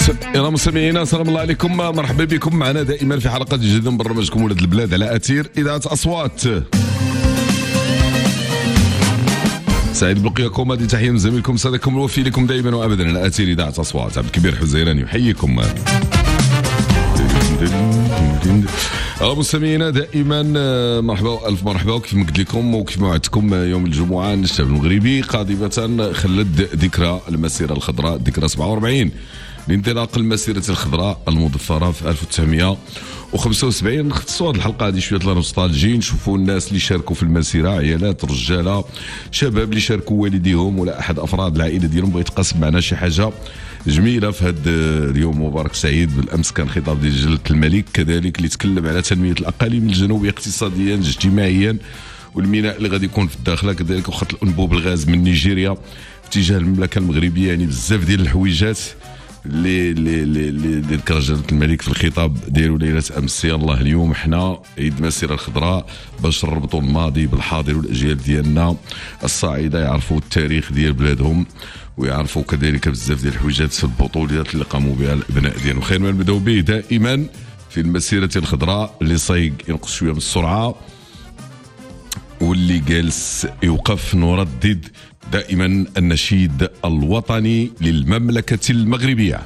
يلا مستمعينا السلام الله عليكم، مرحبا بكم معنا دائما في حلقة جديدة من برنامجكم ولاد البلاد على أثير إذاعة أصوات. سعيد بلقياكم، هذه تحية من زميلكم صديقكم الوفي لكم دائما وأبدا على أثير إذاعة أصوات. عبد الكبير حزيراني يحييكم. مستمعينا دائما مرحبا الف مرحبا، وكيف ما قلت لكم وكيف ما وعدتكم يوم الجمعه الشعب المغربي قاضبه خلد ذكرى المسيره الخضراء، ذكرى 47 لانطلاق المسيره الخضراء المضفره في 1975. نختصروا هذه الحلقه هذه شويه نوستالجي، نشوفوا الناس اللي شاركوا في المسيره، عيالات، رجاله، شباب اللي شاركوا والديهم ولا احد افراد العائله ديالهم بغى يتقاسم معنا شي حاجه جميله في هذا اليوم مبارك سعيد. بالامس كان خطاب ديال جلاله الملك كذلك اللي تكلم على تنميه الاقاليم الجنوبيه اقتصاديا اجتماعيا، والميناء اللي غادي يكون في الداخله كذلك، وخط الانبوب الغاز من نيجيريا في اتجاه المملكه المغربيه. يعني بزاف ديال الحويجات اللي ذكر جلاله الملك في الخطاب ديالو ليله امس. يلاه اليوم حنا عيد المسيره الخضراء باش نربطوا الماضي بالحاضر، والاجيال ديالنا الصاعده يعرفوا التاريخ ديال بلادهم ويعرفوا كذلك بزاف ديال الحويجات في البطولات اللي قاموا بها الابناء ديالهم. خير ما نبداو به دائما في المسيره الخضراء اللي صايق ينقص شويه من السرعه، واللي جالس يوقف نردد دائما النشيد الوطني للمملكه المغربيه.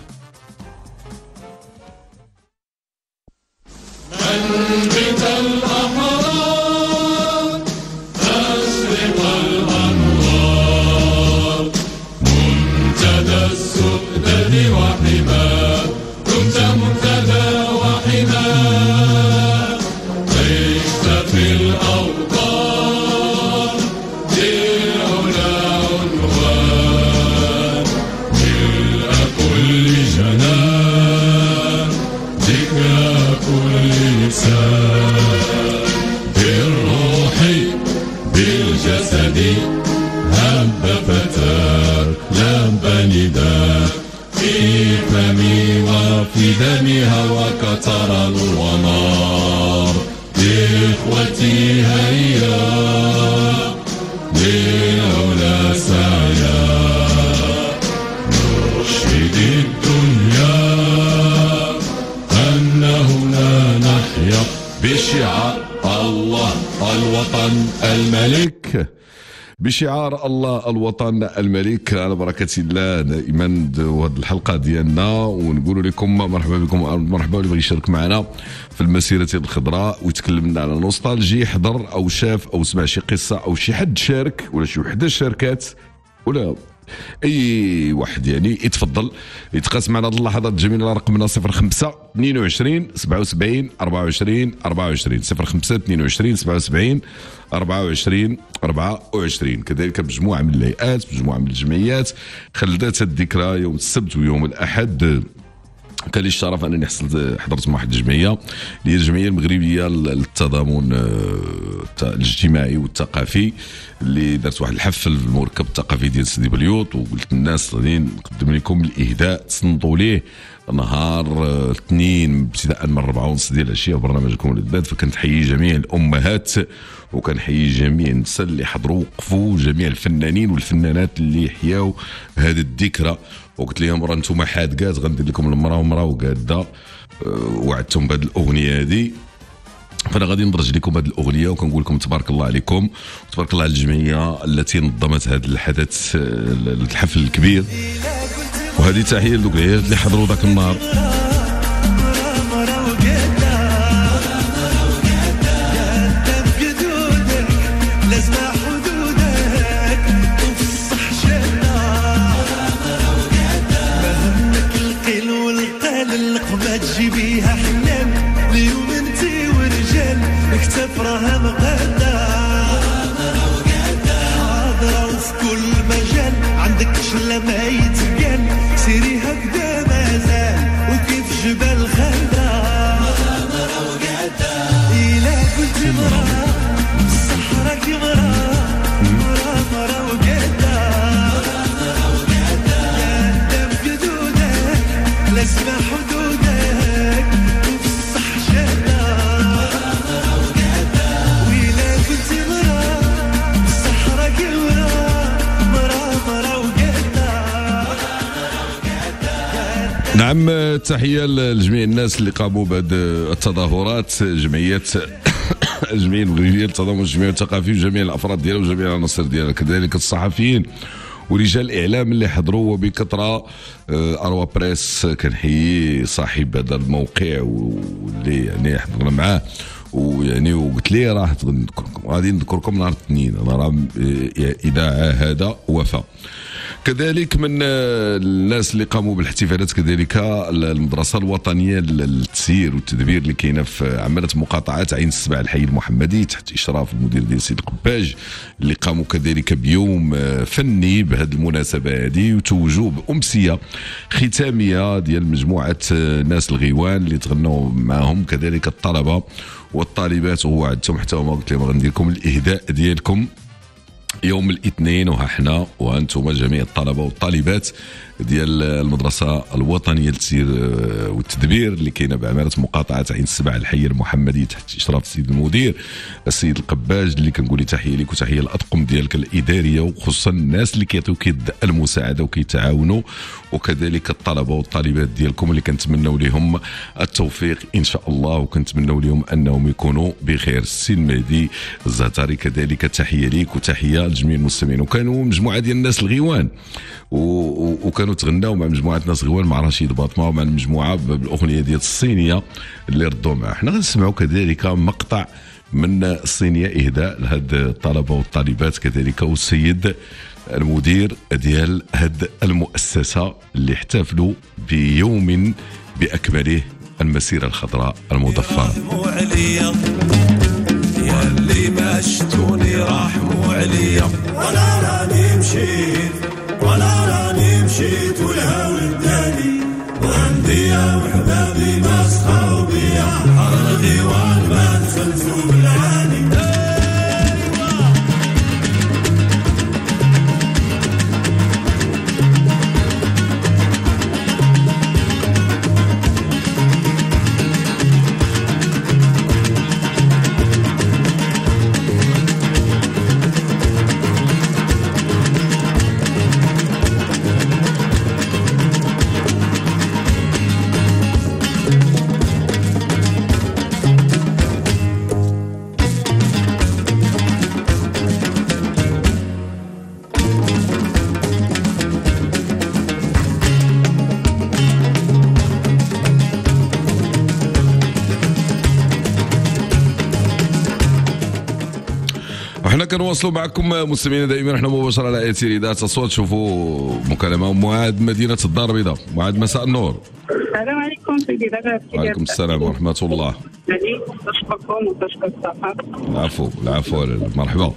في دمها وكتر الونار. إخوتي هيا للعلا سعيا نرشد الدنيا أنه لا نحيا بشعار الله الوطن الملك، بشعار الله الوطن الملك. على بركة الله دائما هذه الحلقة ديالنا ونقول لكم مرحبا بكم، مرحبا اللي بغى يشارك معنا في المسيرة الخضراء ويتكلم لنا على نوستالجي، حضر او شاف او سمع شي قصة او شي حد شارك ولا شي وحدة شاركات ولا اي واحد يعني يتفضل يتقاسم معنا هذه اللحظات الجميله على رقمنا 05 22 77 24 24 05 22 77 24 24. كذلك بمجموعه من الهيئات بمجموعه من الجمعيات خلدات الذكرى يوم السبت ويوم الاحد. كان لي الشرف انني حضرت مع واحد الجمعيه اللي هي الجمعيه المغربيه للتضامن الاجتماعي والثقافي، اللي دارت واحد الحفل في المركب الثقافي ديال سيدي بليوط، وقلت للناس غادي نقدم لكم الاهداء تصنتوا ليه نهار الاثنين ابتداء من 4:30 ديال العشيه برنامجكم البلاد. فكنتحيي جميع الامهات وكنحيي جميع النساء اللي حضروا وقفوا، جميع الفنانين والفنانات اللي حياوا هذه الذكرى. وقلت لهم راه نتوما حادقات غندير لكم المراه ومراه وقاده، وعدتهم بهذه الاغنيه هذه. فانا غادي ندرج لكم هذه الاغنيه وكنقول لكم تبارك الله عليكم وتبارك الله على الجمعيه التي نظمت هذا الحدث الحفل الكبير. وهذه تحيه لذوك العيالات اللي حضروا ذاك النهار. تجيبيها حنان اليوم انتي ورجال اكتف راها مقادة حاضرة وفي كل مجال عندك شلة ما يتقال سيري هكذا مازال وكيف جبال خضراء إلا قلت مرا بالصحراء كي مرا وقادة قدام جدودك لازم حدودك نعم، تحية لجميع الناس اللي قاموا بهذه التظاهرات، جمعية المغربية للتضامن الجمعي والثقافي وجميع الأفراد ديالها وجميع العناصر ديالها، كذلك الصحفيين ورجال الإعلام اللي حضروا وبكثرة. أروا بريس كنحيي صاحب هذا الموقع واللي يعني حضرنا معاه، ويعني وقلت لي راه غادي نذكركم نهار الاثنين، انا راه اذاعه هذا وفاء. كذلك من الناس اللي قاموا بالاحتفالات كذلك المدرسه الوطنيه للتسيير والتدبير اللي كاينه في عماله مقاطعات عين السبع الحي المحمدي تحت اشراف المدير ديال سيد القباج، اللي قاموا كذلك بيوم فني بهذه المناسبه هذه، وتوجوا بامسيه ختاميه ديال مجموعه ناس الغيوان اللي تغنوا معهم كذلك الطلبه والطالبات، ووعدتهم حتى هما قلت لهم غندير لكم الاهداء ديالكم يوم الاثنين، وها حنا وانتم جميع الطلبه والطالبات ديال المدرسه الوطنيه للتسيير والتدبير اللي كاينه بعماره مقاطعه عين السبع الحي المحمدي تحت اشراف السيد المدير السيد القباج، اللي كنقول لي تحيه لك وتحيه للاطقم ديالك الاداريه، وخصوصا الناس اللي كيعطيوك يد المساعده وكيتعاونوا، وكذلك الطلبه والطالبات ديالكم اللي كنتمنوا لهم التوفيق ان شاء الله، وكنتمنوا لهم انهم يكونوا بخير. السي المهدي الزهتري كذلك تحيه ليك وتحيه لجميع المستمعين. وكانوا مجموعه ديال الناس الغيوان وكانوا تغناو مع مجموعه ناس غيوان مع رشيد باطمه ومع المجموعه بالاغنيه ديال الصينيه اللي ردوا معاه. حنا غنسمعوا كذلك مقطع من الصينيه اهداء لهاد الطلبه والطالبات كذلك والسيد المدير ديال هاد المؤسسه اللي احتفلوا بيوم باكمله المسيره الخضراء المضفره. يا اللي ما شتوني راحموا عليا، ولا راني مشيت ولا راني مشيت والهوى اداني، وعندي يا وحبابي ما سخروا بيا، حر الديوان ما دخلتو بالعاني. وحنا كنواصلوا معكم مستمعينا دائما، احنا مباشره على اثير اذاعه اصوات. شوفوا مكالمه معاد مدينه الدار البيضاء. معاد مساء النور. السلام عليكم سيدي دابا. وعليكم السلام ورحمه الله. نشكركم ونشكر الصحافه. العفو مرحبا.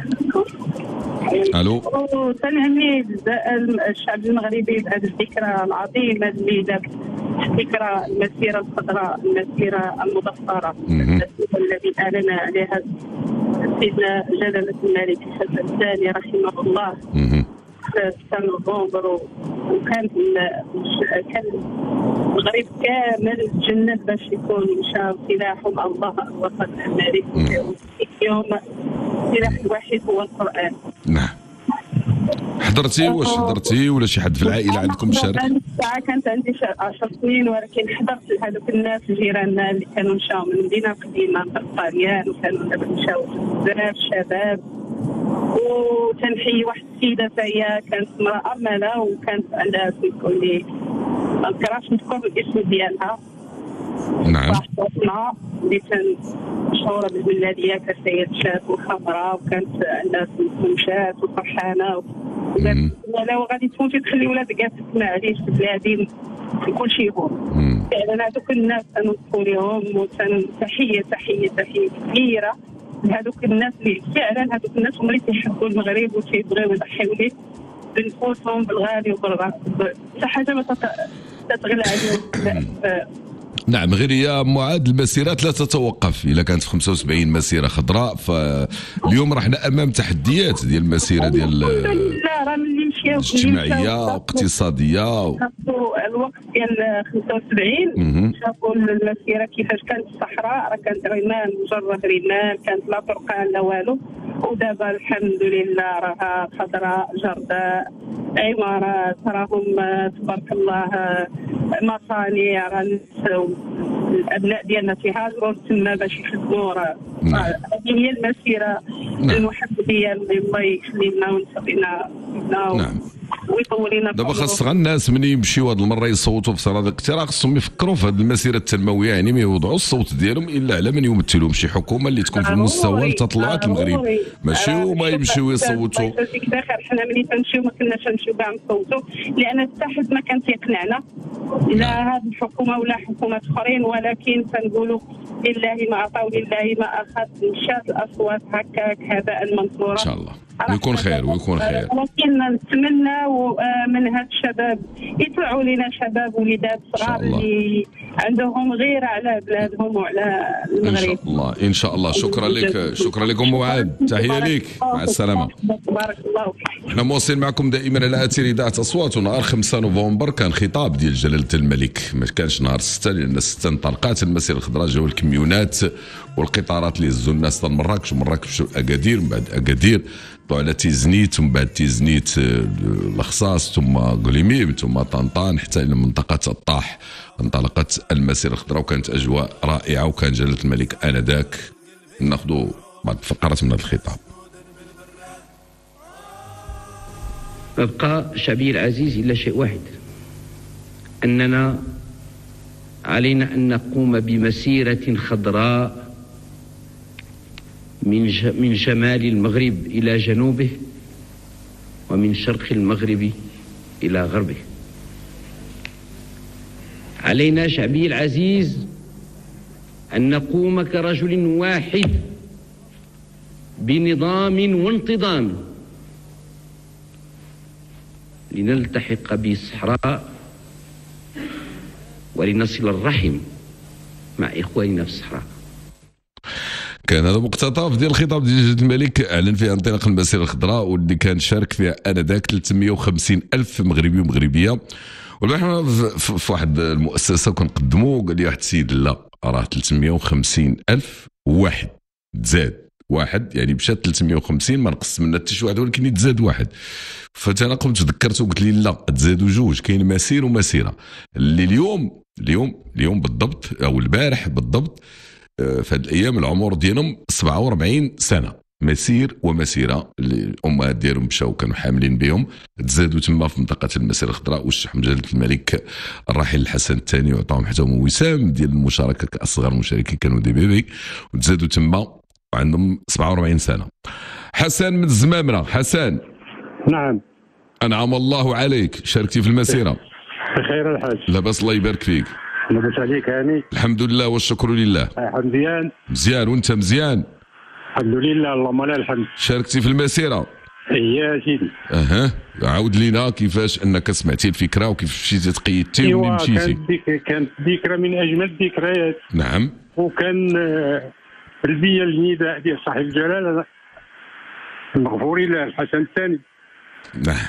الو. تنهني الشعب المغربي بهذه الذكرى العظيمه اللي دابت، ذكرى المسيره الخضراء، المسيره المضفره الذي اعلن عليها سيدنا جلاله الملك حسن الثاني رحمه الله في 6 نوفمبر، وكان كان المغرب كامل تجند باش يكون مشى سلاحهم الله الوطن الملك. اليوم السلاح الوحيد هو القرآن. نعم. حضرتي واش حضرتي ولا شي حد في العائله عندكم شارك؟ الساعه كانت عندي 10 سنين، ولكن حضرت لهذوك الناس جيراننا اللي كانوا مشاو من المدينه القديمه من الطاليان، وكانوا دابا مشاو بزاف شباب. وتنحيي واحد السيده فهي كانت امراه ارمله، وكانت عندها تقول لي ما نكرهش نذكر الاسم ديالها. نعم. صاحبتنا اللي كانت مشهوره بالبلاديه كسيد شات وخضراء، وكانت عندها مشات وفرحانه، ولو غادي تموتي تخلي ولادك تسمع عليه في بلادي كل شيء هو. فعلا هذوك الناس نذكر لهم، وتحيه تحيه تحيه كبيره لهذوك الناس اللي فعلا هذوك الناس هما اللي تيحبوا المغرب وتيبغيو يضحيو ليه بنفوسهم بالغالي وبالرغم. حتى حاجه ما تتغلى عليهم. نعم، غير يا معاد المسيرات لا تتوقف. إلا كانت في 75 مسيرة خضراء، فاليوم راحنا أمام تحديات ديال المسيرة ديال. لا راه ملي مشيو اجتماعيه واقتصاديه شافوا الوقت ديال 75 شافوا المسيره كيفاش كانت الصحراء، راه كانت رمال مجرد رمال، كانت لا طرقان لا والو. ودابا الحمد لله راها خضراء جرداء، عمارات، راهم تبارك الله مصانع، راه الابناء ديالنا تيهاجروا تما باش يخدموا. هذه هي المسيره المحمديه اللي الله يخلي لنا ونصبينا. نعم. ويطول لنا. دابا خاص الناس ملي يمشيو هذه المره يصوتوا في صناديق الاقتراع، خصهم يفكروا في هذه المسيره التنمويه، يعني ما يوضعوا الصوت ديالهم الا على من يمثلهم، شي حكومه اللي تكون في المستوى لتطلعات المغرب، ماشي هما يمشيو يصوتوا. حنا ملي تنمشيو ما كناش نمشيو كاع نصوتوا، لان حتى حد ما كان تيقنعنا لا هذه الحكومه ولا حكومات اخرين، ولكن تنقولوا لله ما اعطى ولله ما اخذ. مشات الاصوات هكاك هباء منثورا ان شاء الله ويكون خير ويكون خير. ولكن نتمنى من هاد الشباب يطلعوا لنا شباب وليدات صغار اللي عندهم غيره على بلادهم وعلى المغرب. ان شاء الله ان شاء الله. شكرا لك، شكرا لكم معاد، تحيه لك، مع السلامه. بارك الله فيك. احنا مواصلين معكم دائما على اثير اذاعه اصوات. نهار 5 نوفمبر كان خطاب ديال جلاله الملك، ما كانش نهار 6 لان 6 انطلقات المسيره الخضراء، جاو الكميونات والقطارات اللي هزوا الناس لمراكش، ومراكش مشاو اكادير، من بعد اكادير طلعوا على تيزنيت، ومن بعد تيزنيت الخصاص، ثم قليميم، ثم طنطان، حتى الى منطقه الطاح انطلقت المسيره الخضراء، وكانت اجواء رائعه. وكان جلاله الملك انذاك. ناخذ بعض الفقرات من هذا الخطاب. ما بقى شعبي العزيز إلا شيء واحد، أننا علينا أن نقوم بمسيرة خضراء من شمال المغرب إلى جنوبه، ومن شرق المغرب إلى غربه. علينا شعبي العزيز أن نقوم كرجل واحد بنظام وانتظام لنلتحق بالصحراء ولنصل الرحم مع إخواننا في الصحراء. كان هذا مقتطف ديال الخطاب ديال جلاله الملك اعلن فيه انطلاق المسيره الخضراء، واللي كان شارك فيها انذاك 350 الف مغربي ومغربيه. والبارح في واحد المؤسسه كنقدموا، قال لي واحد السيد لا راه 350 الف واحد تزاد واحد، يعني مشات 350 ما نقص منها حتى شي واحد، ولكن يتزاد واحد. فانا قمت تذكرت وقلت لي لا تزادوا جوج، كاين مسير ومسيره. اللي اليوم بالضبط او البارح بالضبط في هذه الايام العمر ديالهم 47 سنه، مسير ومسيره. اللي الامهات ديالهم مشاو كانوا حاملين بهم، تزادوا تما في منطقه المسيره الخضراء، والشحم جلاله الملك الراحل الحسن الثاني وعطاهم حتى وسام ديال المشاركه كاصغر مشاركين كانوا دي بيبي، وتزادوا تما وعندهم 47 سنه. حسن من الزمامره. حسن. نعم. انعم الله عليك، شاركتي في المسيره. بخير الحاج. لاباس الله يبارك فيك. لاباس عليك هاني؟ الحمد لله والشكر لله. مزيان. مزيان وانت مزيان؟ الحمد لله اللهم لك الحمد. شاركتي في المسيره؟ يا سيدي. عاود لينا كيفاش انك سمعتي الفكره وكيف مشيتي تقيدتي ومنين مشيتي. كانت ذكرى من اجمل الذكريات. نعم. وكان البيه الجديده ديال صاحب الجلاله المغفور له الحسن الثاني. نعم.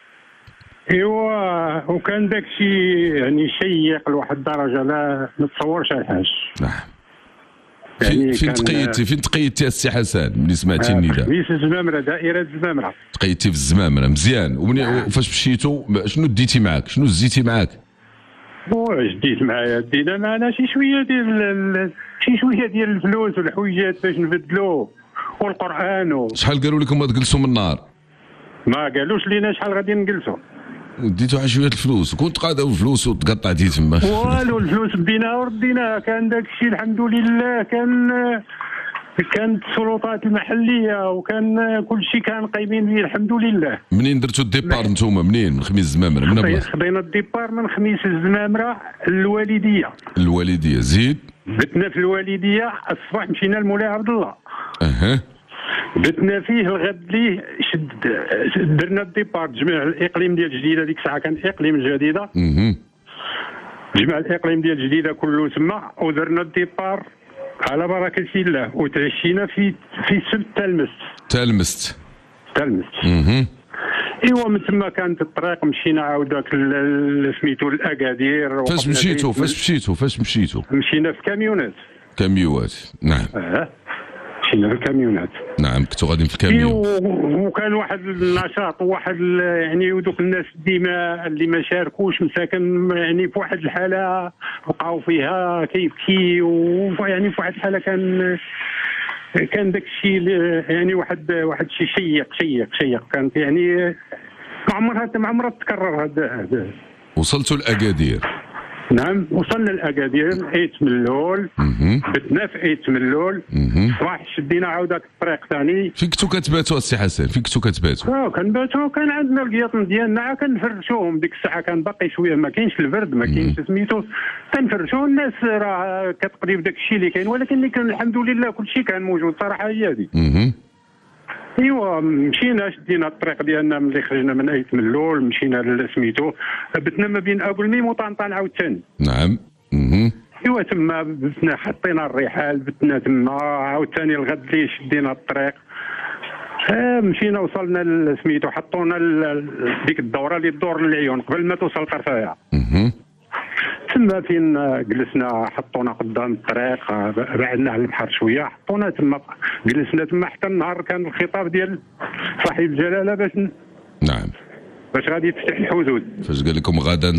ايوا وكان داك الشيء يعني شيق لواحد الدرجه لا نتصورش الحاج. نعم. يعني فين تقيدتي السي حسن ملي سمعتي النداء؟ في الزمامره، دائره الزمامره. تقيدتي في الزمامره، مزيان. وفاش مشيتوا شنو ديتي معاك؟ شنو زيتي معاك؟ واش ديت معايا؟ دينا معنا شي شويه ديال الفلوس والحويجات باش نبدلو، والقران شحال قالوا لكم ما تجلسوا من النهار؟ ما قالوش لينا شحال غادي نجلسوا. وديتوا على شويه الفلوس، كنت قادوا الفلوس وتقطعتي تما. والو الفلوس ديناها ورديناها. كان داك الشيء الحمد لله، كانت السلطات المحليه وكان كل شيء كان قايمين به الحمد لله. منين درتوا الديبار نتوما؟ منين؟ من خميس الزمامره؟ من خدينا الديبار من خميس الزمامره الوالديه. الوالديه زيد؟ بتنا في الوالديه الصباح مشينا لمولاي عبد الله. بتنا فيه الغد ليه درنا الديبار. جمع الاقليم ديال جديده، ديك الساعه كان اقليم جديده. جمع الاقليم ديال جديده كله تما، ودرنا الديبار على بركه الله، وتعشينا في سبت تلمست. ايوا من تما كانت الطريق مشينا عاوداك سميتو الاكادير. فاش مشيتو مشينا في كاميونات. نعم. مشينا في الكاميونات. نعم كنتو غاديين في الكاميون. وكان واحد النشاط وواحد يعني ودوك الناس ديما اللي ما شاركوش مساكن يعني في واحد الحاله بقاو فيها كيبكي، ويعني في واحد الحاله كان داك الشيء يعني واحد الشيء شيق كانت يعني ما عمرها تكرر هذا. وصلتوا لأكادير؟ نعم وصلنا لأكادير، ايت من اللول بتنا في ايت من اللول. صباح شدينا عاوداك الطريق ثاني. فين كنتو كتباتوا السي حسن؟ فين كنتو كتباتوا؟ كنباتوا، كان عندنا القياطن ديالنا كنفرشوهم ديك الساعه، كان باقي شويه ما كاينش البرد ما كاينش سميتو، كنفرشوا الناس راه كتقضي بداك الشيء اللي كاين، ولكن اللي كان الحمد لله كل شيء كان موجود صراحه هي هذه. ايوا مشينا شدينا الطريق ديالنا ملي خرجنا من ايت من اللول، مشينا سميتو بتنا ما بين ابو وطنطا عاوتاني. نعم. ايوا تما بتنا حطينا الرحال، بتنا تما عاوتاني الغد اللي شدينا الطريق. مشينا وصلنا سميتو حطونا ديك الدوره اللي تدور للعيون قبل ما توصل قرفايا. تما فين جلسنا حطونا قدام الطريق، بعدنا على البحر شويه، حطونا تما جلسنا تما حتى النهار كان الخطاب ديال صاحب الجلاله نعم باش غادي يفتح الحدود. فاش قال لكم غدا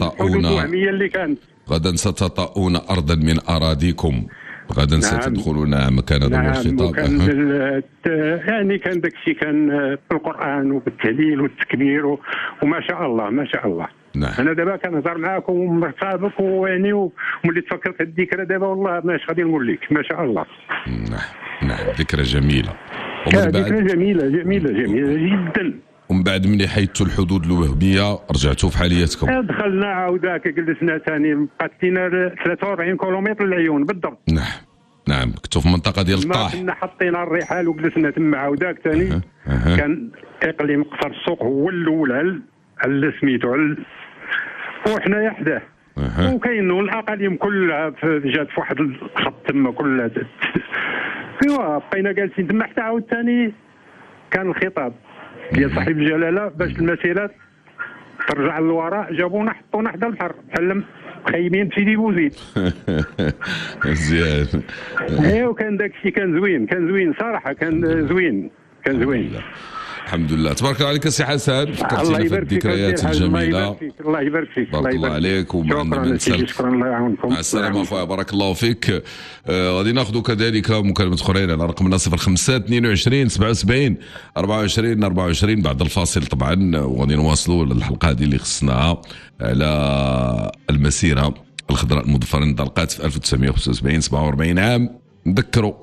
ستطؤون ارضا من اراضيكم، غدا ستدخلون مكان هذا الخطاب. يعني كان داك الشيء كان بالقران وبالتهليل والتكبير وما شاء الله ما شاء الله. نعم. انا دابا كنهضر معاكم ومرتبك ويعني وملي تفكرت هذه الذكرى دابا والله ماش غادي نقول لك ما شاء الله. نعم ذكرى جميله. ذكرى جميله جدا. ومن بعد ملي حيدتوا الحدود الوهميه رجعتوا في حالياتكم؟ دخلنا عاوداك جلسنا ثاني، بقات لينا 43 كيلومتر للعيون بالضبط. نعم كنتوا في المنطقه ديال الطاح. كنا حطينا الرحال وجلسنا تما عاوداك ثاني. كان اقليم قصر السوق هو الاول على سميتو وحنايا حداه. وكاين الاقاليم كلها جات في واحد الخط تما كلها. ايوا بقينا جالسين تما حتى عاود ثاني كان الخطاب ديال صاحب الجلاله باش المسيرات ترجع للوراء، جابونا حطونا حدا البحر بحال خايبين في سيدي بوزيد. مزيان. ايوا كان داك الشيء كان زوين صراحه، كان زوين. الحمد لله. تبارك الله عليك السي حسن، فكرتينا في الذكريات الجميله. الله يبارك فيك. بارك الله عليك ومعنا شكرا الله يعاونكم. مع السلامه اخويا بارك الله فيك. غادي ناخذ كذلك مكالمات اخرين على رقمنا 05 22 77 24 بعد الفاصل طبعا، وغادي نواصلوا الحلقه هذه اللي خصناها على المسيره الخضراء المظفره انطلقت في 1975 47 عام. نذكروا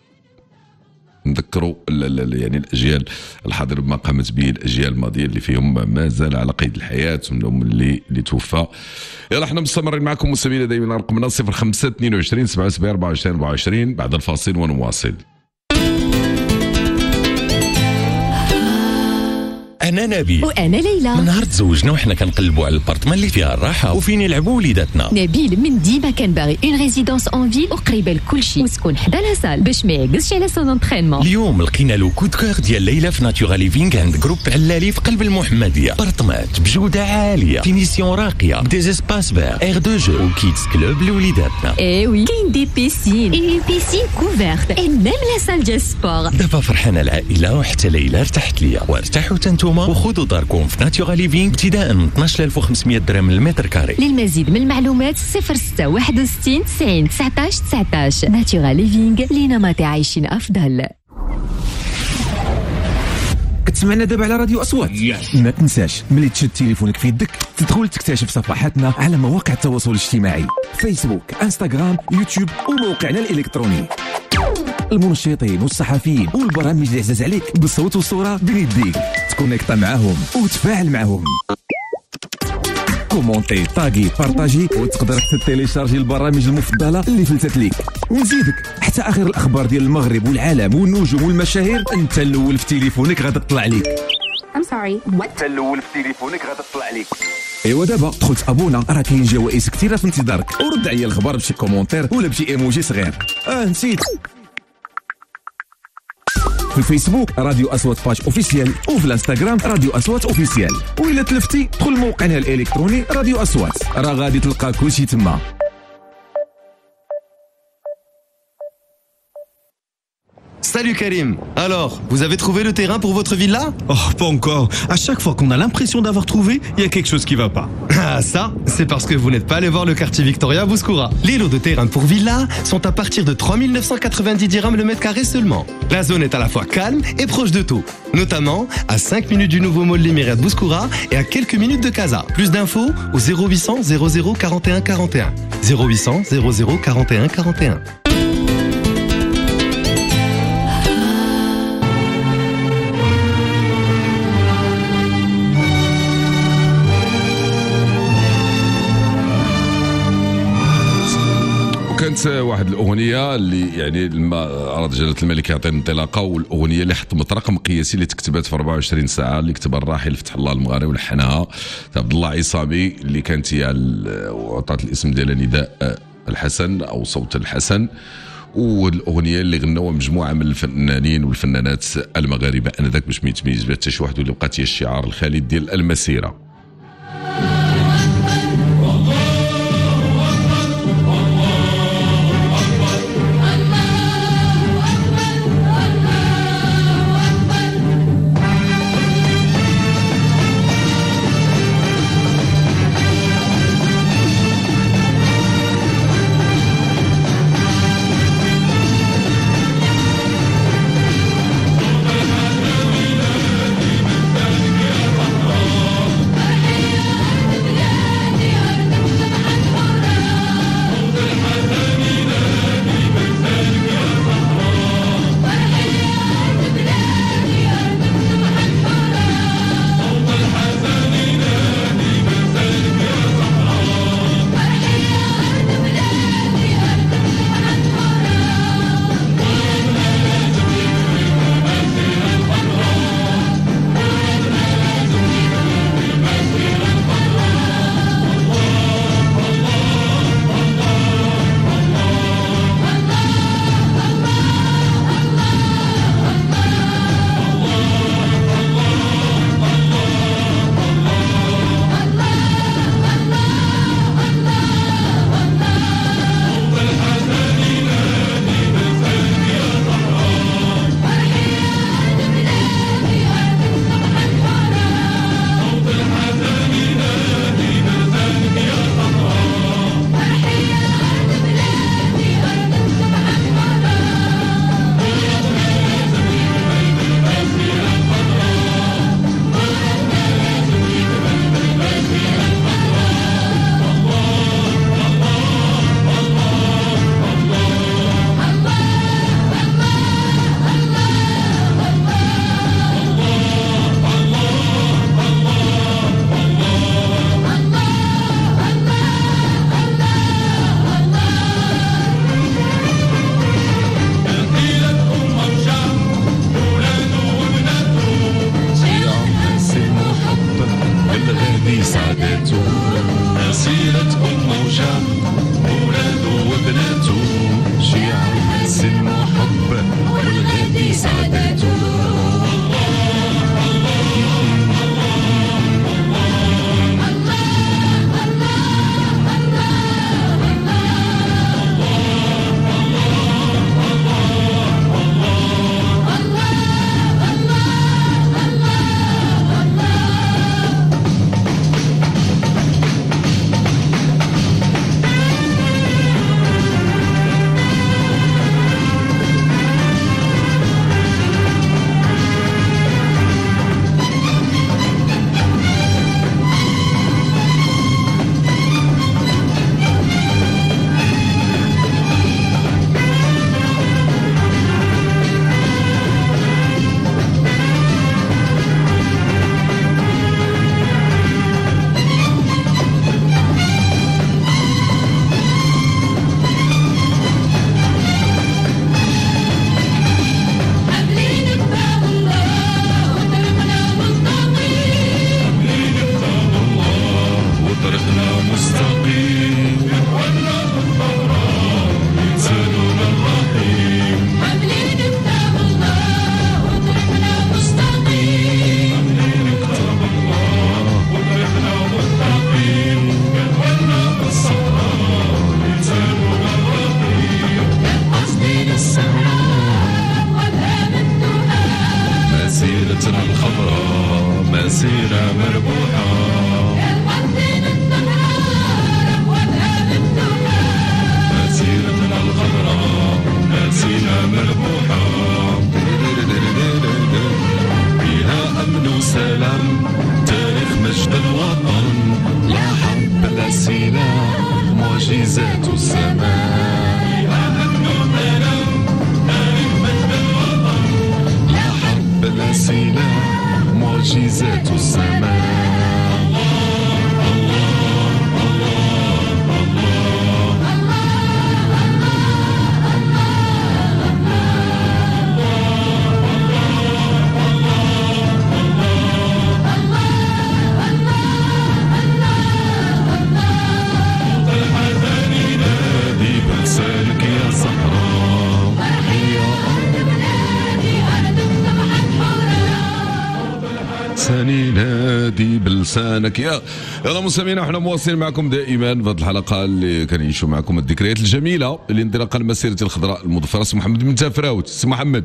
يعني الاجيال الحاضره بما قامت به الاجيال الماضيه اللي فيهم ما زال على قيد الحياه، منهم اللي توفى. يلا احنا مستمرين معكم مستمعينا دائما، رقمنا 05 22 77 24 بعد الفاصل ونواصل. أنا نبيل وأنا ليلى. من نهار تزوجنا وحنا كنقلبوا على البارتمان اللي فيها الراحة وفين يلعبوا وليداتنا. نبيل من ديما كان باغي اون ريزيدونس اون فيل وقريبه لكل شيء وتكون حدا لا سال باش ما يعكسش على سون انترينمون. اليوم لقينا لو كود كور ديال ليلى في ناتورال ليفينغ عند جروب علالي في قلب المحمدية. بارتمات بجودة عالية، فينيسيون راقية، دي اسباس فير، اير دو جو وكيدز كلوب لوليداتنا. اي وي كاين دي بيسين اي بيسين كوفيرت اي ميم لا سال ديال سبور. دابا فرحانة العائلة وحتى ليلى ارتحت ليا، وارتاحوا تنتوما وخذوا داركم في ناتورال ليفينغ ابتداء من 12500 درهم للمتر كاري. للمزيد من المعلومات 06 61 90 19 ناتورال ليفينغ لنمط عيش افضل. كتسمعنا دابا على راديو اصوات. ما تنساش ملي تشد تليفونك في يدك تدخل تكتشف صفحاتنا على مواقع التواصل الاجتماعي فيسبوك انستغرام يوتيوب وموقعنا الالكتروني. المنشطين والصحفيين والبرامج اللي عزاز عليك بالصوت والصوره بين يديك، تكونيكتا معاهم وتفاعل معاهم، كومونتي طاغي بارطاجي، وتقدر تيليشارجي البرامج المفضله اللي فلتت ليك. ونزيدك حتى اخر الاخبار ديال المغرب والعالم والنجوم والمشاهير انت الاول في تليفونك غادا تطلع ليك. انت الاول في تليفونك غادا تطلع ليك. ايوا دابا دخلت ابونا راه كاين جوائز كثيره في انتظارك، ورد عليا الخبر بشي كومونتير ولا بشي ايموجي صغير. نسيت في الفيسبوك راديو أصوات باج اوفيسيال، وفي الانستغرام راديو أصوات اوفيسيال، وإلا تلفتي دخل موقعنا الإلكتروني راديو أصوات، راه غادي تلقى كلشي تما. Salut Karim. Alors, vous avez trouvé le terrain pour votre villa? Oh, pas encore. À chaque fois qu'on a l'impression d'avoir trouvé, il y a quelque chose qui va pas. Ah, ça, c'est parce que vous n'êtes pas allé voir le quartier Victoria à Bouskoura. Les lots de terrain pour villa sont à partir de 3990 dirhams le mètre carré seulement. La zone est à la fois calme et proche de tout, notamment à 5 minutes du nouveau mall L'Émirat de Bouskoura et à quelques minutes de Casa. Plus d'infos au 0800 00 41 41. 0800 00 41 41. كانت واحد الاغنيه اللي يعني لما اراد جلاله الملك يعطي انطلاقه، والاغنيه اللي حطمت رقم قياسي اللي تكتبات في 24 ساعه، اللي كتبها الراحل فتح الله المغاري ولحنها عبد الله عصامي، اللي كانت هي وعطات الاسم ديالها نداء الحسن او صوت الحسن. والاغنيه اللي غناوها مجموعه من الفنانين والفنانات المغاربه انذاك باش ما يتميز بها حتى شي واحد، واللي بقات هي الشعار الخالد ديال المسيره. معجزات السماء لا حرب لا سلاح معجزات السماء ثاني نادي بلسانك يلا مستمعينا، احنا مواصلين معكم دائما في هذه الحلقه اللي كنعيشوا معكم الذكريات الجميله اللي انطلاقا المسيره الخضراء المضفره. سي محمد من تفراوت. سي محمد.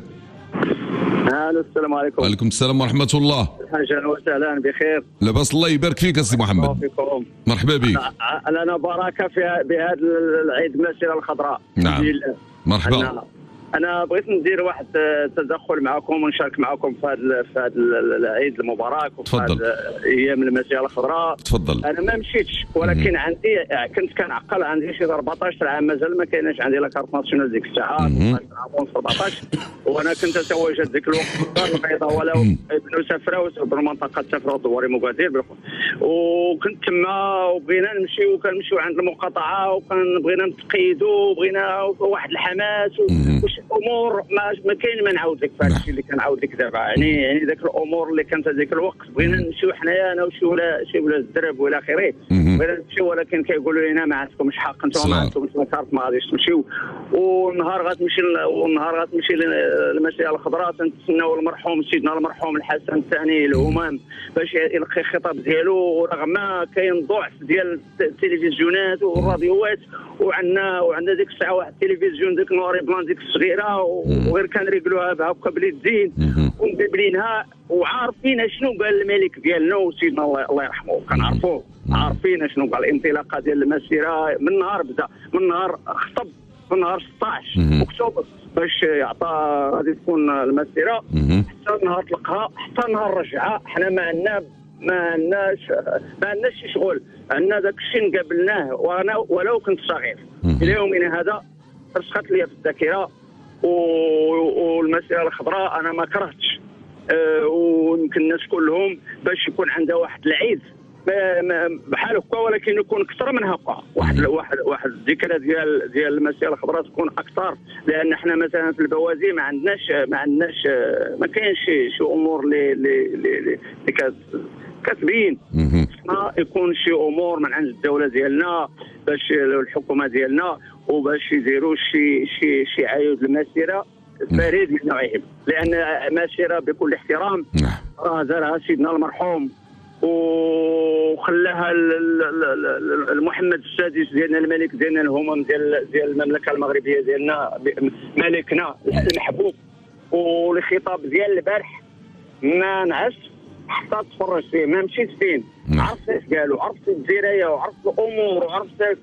السلام عليكم. وعليكم السلام ورحمه الله. اهلا وسهلا بخير. لاباس الله يبارك فيك سي محمد. مرحبا بك. انا بركه بهذا العيد المسيره الخضراء. نعم مرحبا. أنا بغيت ندير واحد تدخل معكم ونشارك معكم في هذا العيد المبارك وفي هذه أيام المسيرة الخضراء. تفضل. أنا ما مشيتش ولكن عندي كنت كنعقل، عندي شي 14 عام مازال ما كايناش عندي لا كارت ناسيونال ديك الساعة 14، وأنا كنت أتواجد ذاك الوقت في الدار البيضاء ولو ابن سفراوت بالمنطقة سفراوت دواري مقادير، وكنت تما وبغينا نمشيو وكنمشيو عند المقاطعة وبغينا نتقيدوا وبغينا واحد الحماس وشي امور ما كاين ما نعاود لك في هذا الشيء اللي كنعاود لك دابا. يعني ذاك الامور اللي كانت هذيك الوقت بغينا نمشيو حنايا انا وشي ولا الدرب والى اخره، بغينا نمشيو ولكن كيقولوا لنا ما عندكمش حق، انتم ما عندكمش كارت ما غاديش تمشيو. والنهار غتمشي المسيره الخضراء تنتسناو المرحوم سيدنا المرحوم الحسن الثاني الهمام باش يلقي الخطاب ديالو، ورغم كاين ضعف ديال التلفزيونات والراديوات وعندنا ديك الساعه واحد التلفزيون ديك نواري بلان ديك الصغيره وغير كنريقلوها بهكا باليدين ومدبلينها وعارفين شنو قال الملك ديالنا وسيدنا الله يرحمه، كنعرفوه عارفين شنو قال. الانطلاقه ديال المسيره من نهار بدا، من نهار خطب في نهار 16 اكتوبر باش يعطى غادي تكون المسيره حتى نهار طلقها حتى نهار رجعها. حنا ما عندناش شي شغل، عندنا داك الشيء نقابلناه وانا ولو كنت صغير. الى يومنا هذا رسخت لي في الذاكره. والمسيره الخضراء انا ما كرهتش، ويمكن الناس كلهم باش يكون عندها واحد العيد بحال هكا ولكن يكون اكثر من هكا، واحد الذكرى ديال المسيره الخضراء تكون اكثر، لان احنا مثلا في البوازي ما كاينش شي امور اللي كاتبين. يكون شي امور من عند الدوله ديالنا باش الحكومه ديالنا وباش يديروا شي عيد المسيره فريد من نوعهم، لان مسيره بكل احترام راه دارها سيدنا المرحوم وخلاها المحمد السادس ديالنا الملك ديالنا الهمم ديال المملكه المغربيه ديالنا ملكنا المحبوب. والخطاب ديال البارح ما نعس حتى تفرج فيه، ما مشيت فين، عرفت اش قالوا، عرفت الدرايه وعرفت الامور وعرفت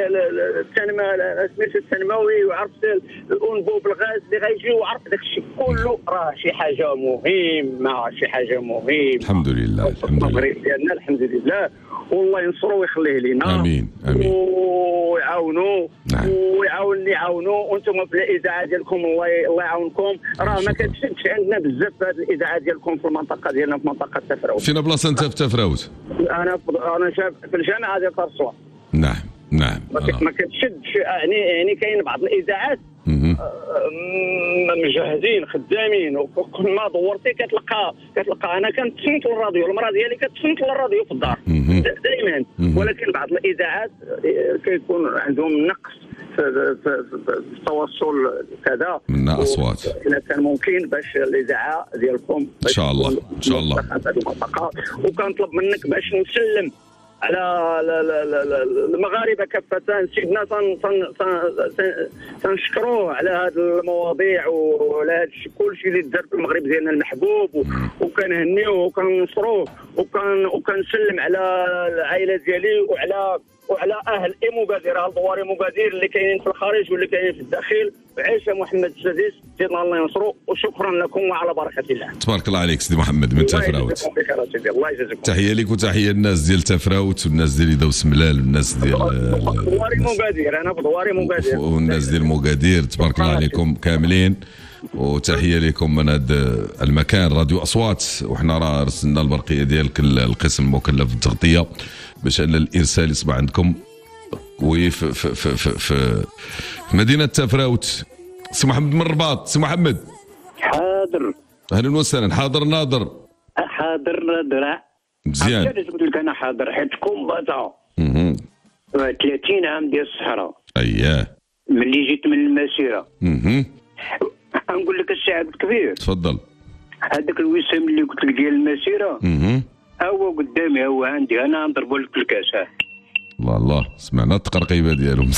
التنموي وعرفت الانبوب الغاز اللي غيجي وعرفت داك الشيء كله. راه شي حاجه مهمه، شي حاجه مهمه. الحمد لله المغرب ديالنا الحمد لله، والله ينصرو ويخليه لينا. امين ويعاونوا يعاونوا وانتم في الاذاعه ديالكم الله يعاونكم. راه ما كتشدش عندنا بزاف في هذه الاذاعه ديالكم في المنطقه ديالنا، في منطقه تفراوت. فين بلاصه انت في تفراوت؟ انا شاب في الجامعه ديال طرسوه. نعم ما كتشدش. يعني كاين بعض الاذاعات مجهزين خدامين، وكل ما دورتي كتلقى انا كنتصنت للراديو، المراه ديالي كتصنت للراديو في الدار دائما، ولكن بعض الاذاعات كيكون عندهم نقص في التواصل كذا من اصوات. اذا كان ممكن باش الاذاعه ديالكم ان شاء الله وكنطلب منك باش نسلم على المغاربه كافه. سيدنا تنشكروه على هذه المواضيع وعلى هذا الشيء كلشي اللي دار في المغرب ديالنا المحبوب، وكنهنيوه وكنصروه وكنسلم على العائله ديالي وعلى وعلى اهل مبادره الدوار مبادر اللي كاينين في الخارج واللي كاينين في الداخل. عيش محمد السادس، سيدنا الله ينصرو، وشكرا لكم وعلى بركه الله. تبارك الله عليك سيدي محمد من تفراوت. الله يجزاكم. تحيه لك وتحيه الناس ديال تفراوت والناس ديال داوس ملال والناس ديال دواري مبادر. انا في دواري مبادر والناس ديال مقادير. تبارك الله عليكم كاملين وتحيه لكم من هذا المكان راديو اصوات. وحنا راه رسلنا البرقيه ديالك القسم المكلف بالتغطيه باش ان الارسال يصبح عندكم في مدينه تفراوت. سي محمد من الرباط. سي محمد حاضر. اهلا وسهلا. حاضر ناظر. حاضر ناظر. مزيان. علاش قلت لك انا حاضر؟ حيت كومباطا 30 عام ديال الصحراء. اييه. ملي جيت من المسيره. نقول لك السي عبد الكبير. تفضل. هذاك الوسام اللي قلت لك ديال المسيره هو قدامي، هو عندي، انا نضربو لك الكاس. الله الله، سمعنا التقرقيبه ديالهم.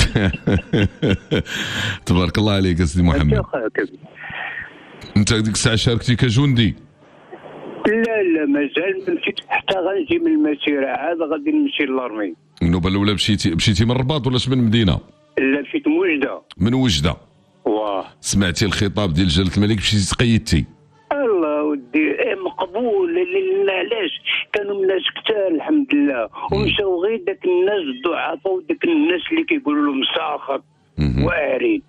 تبارك الله عليك سيدي محمد. انت ديك الساعه شاركتي كجندي؟ لا مازال ما مشيت حتى غنجي من المسيره، عاد غادي نمشي للارمي. النوبه الاولى مشيتي من الرباط ولا من المدينه؟ لا مشيت من وجده. من وجده. واه. سمعتي الخطاب ديال جلاله الملك مشيتي تقيدتي؟ الله ودي مقبول. علاش؟ كانوا الناس كثار الحمد لله، ومشاو غير داك الناس الضعفاء وداك الناس اللي كيقولوا لهم ساخط واعرين.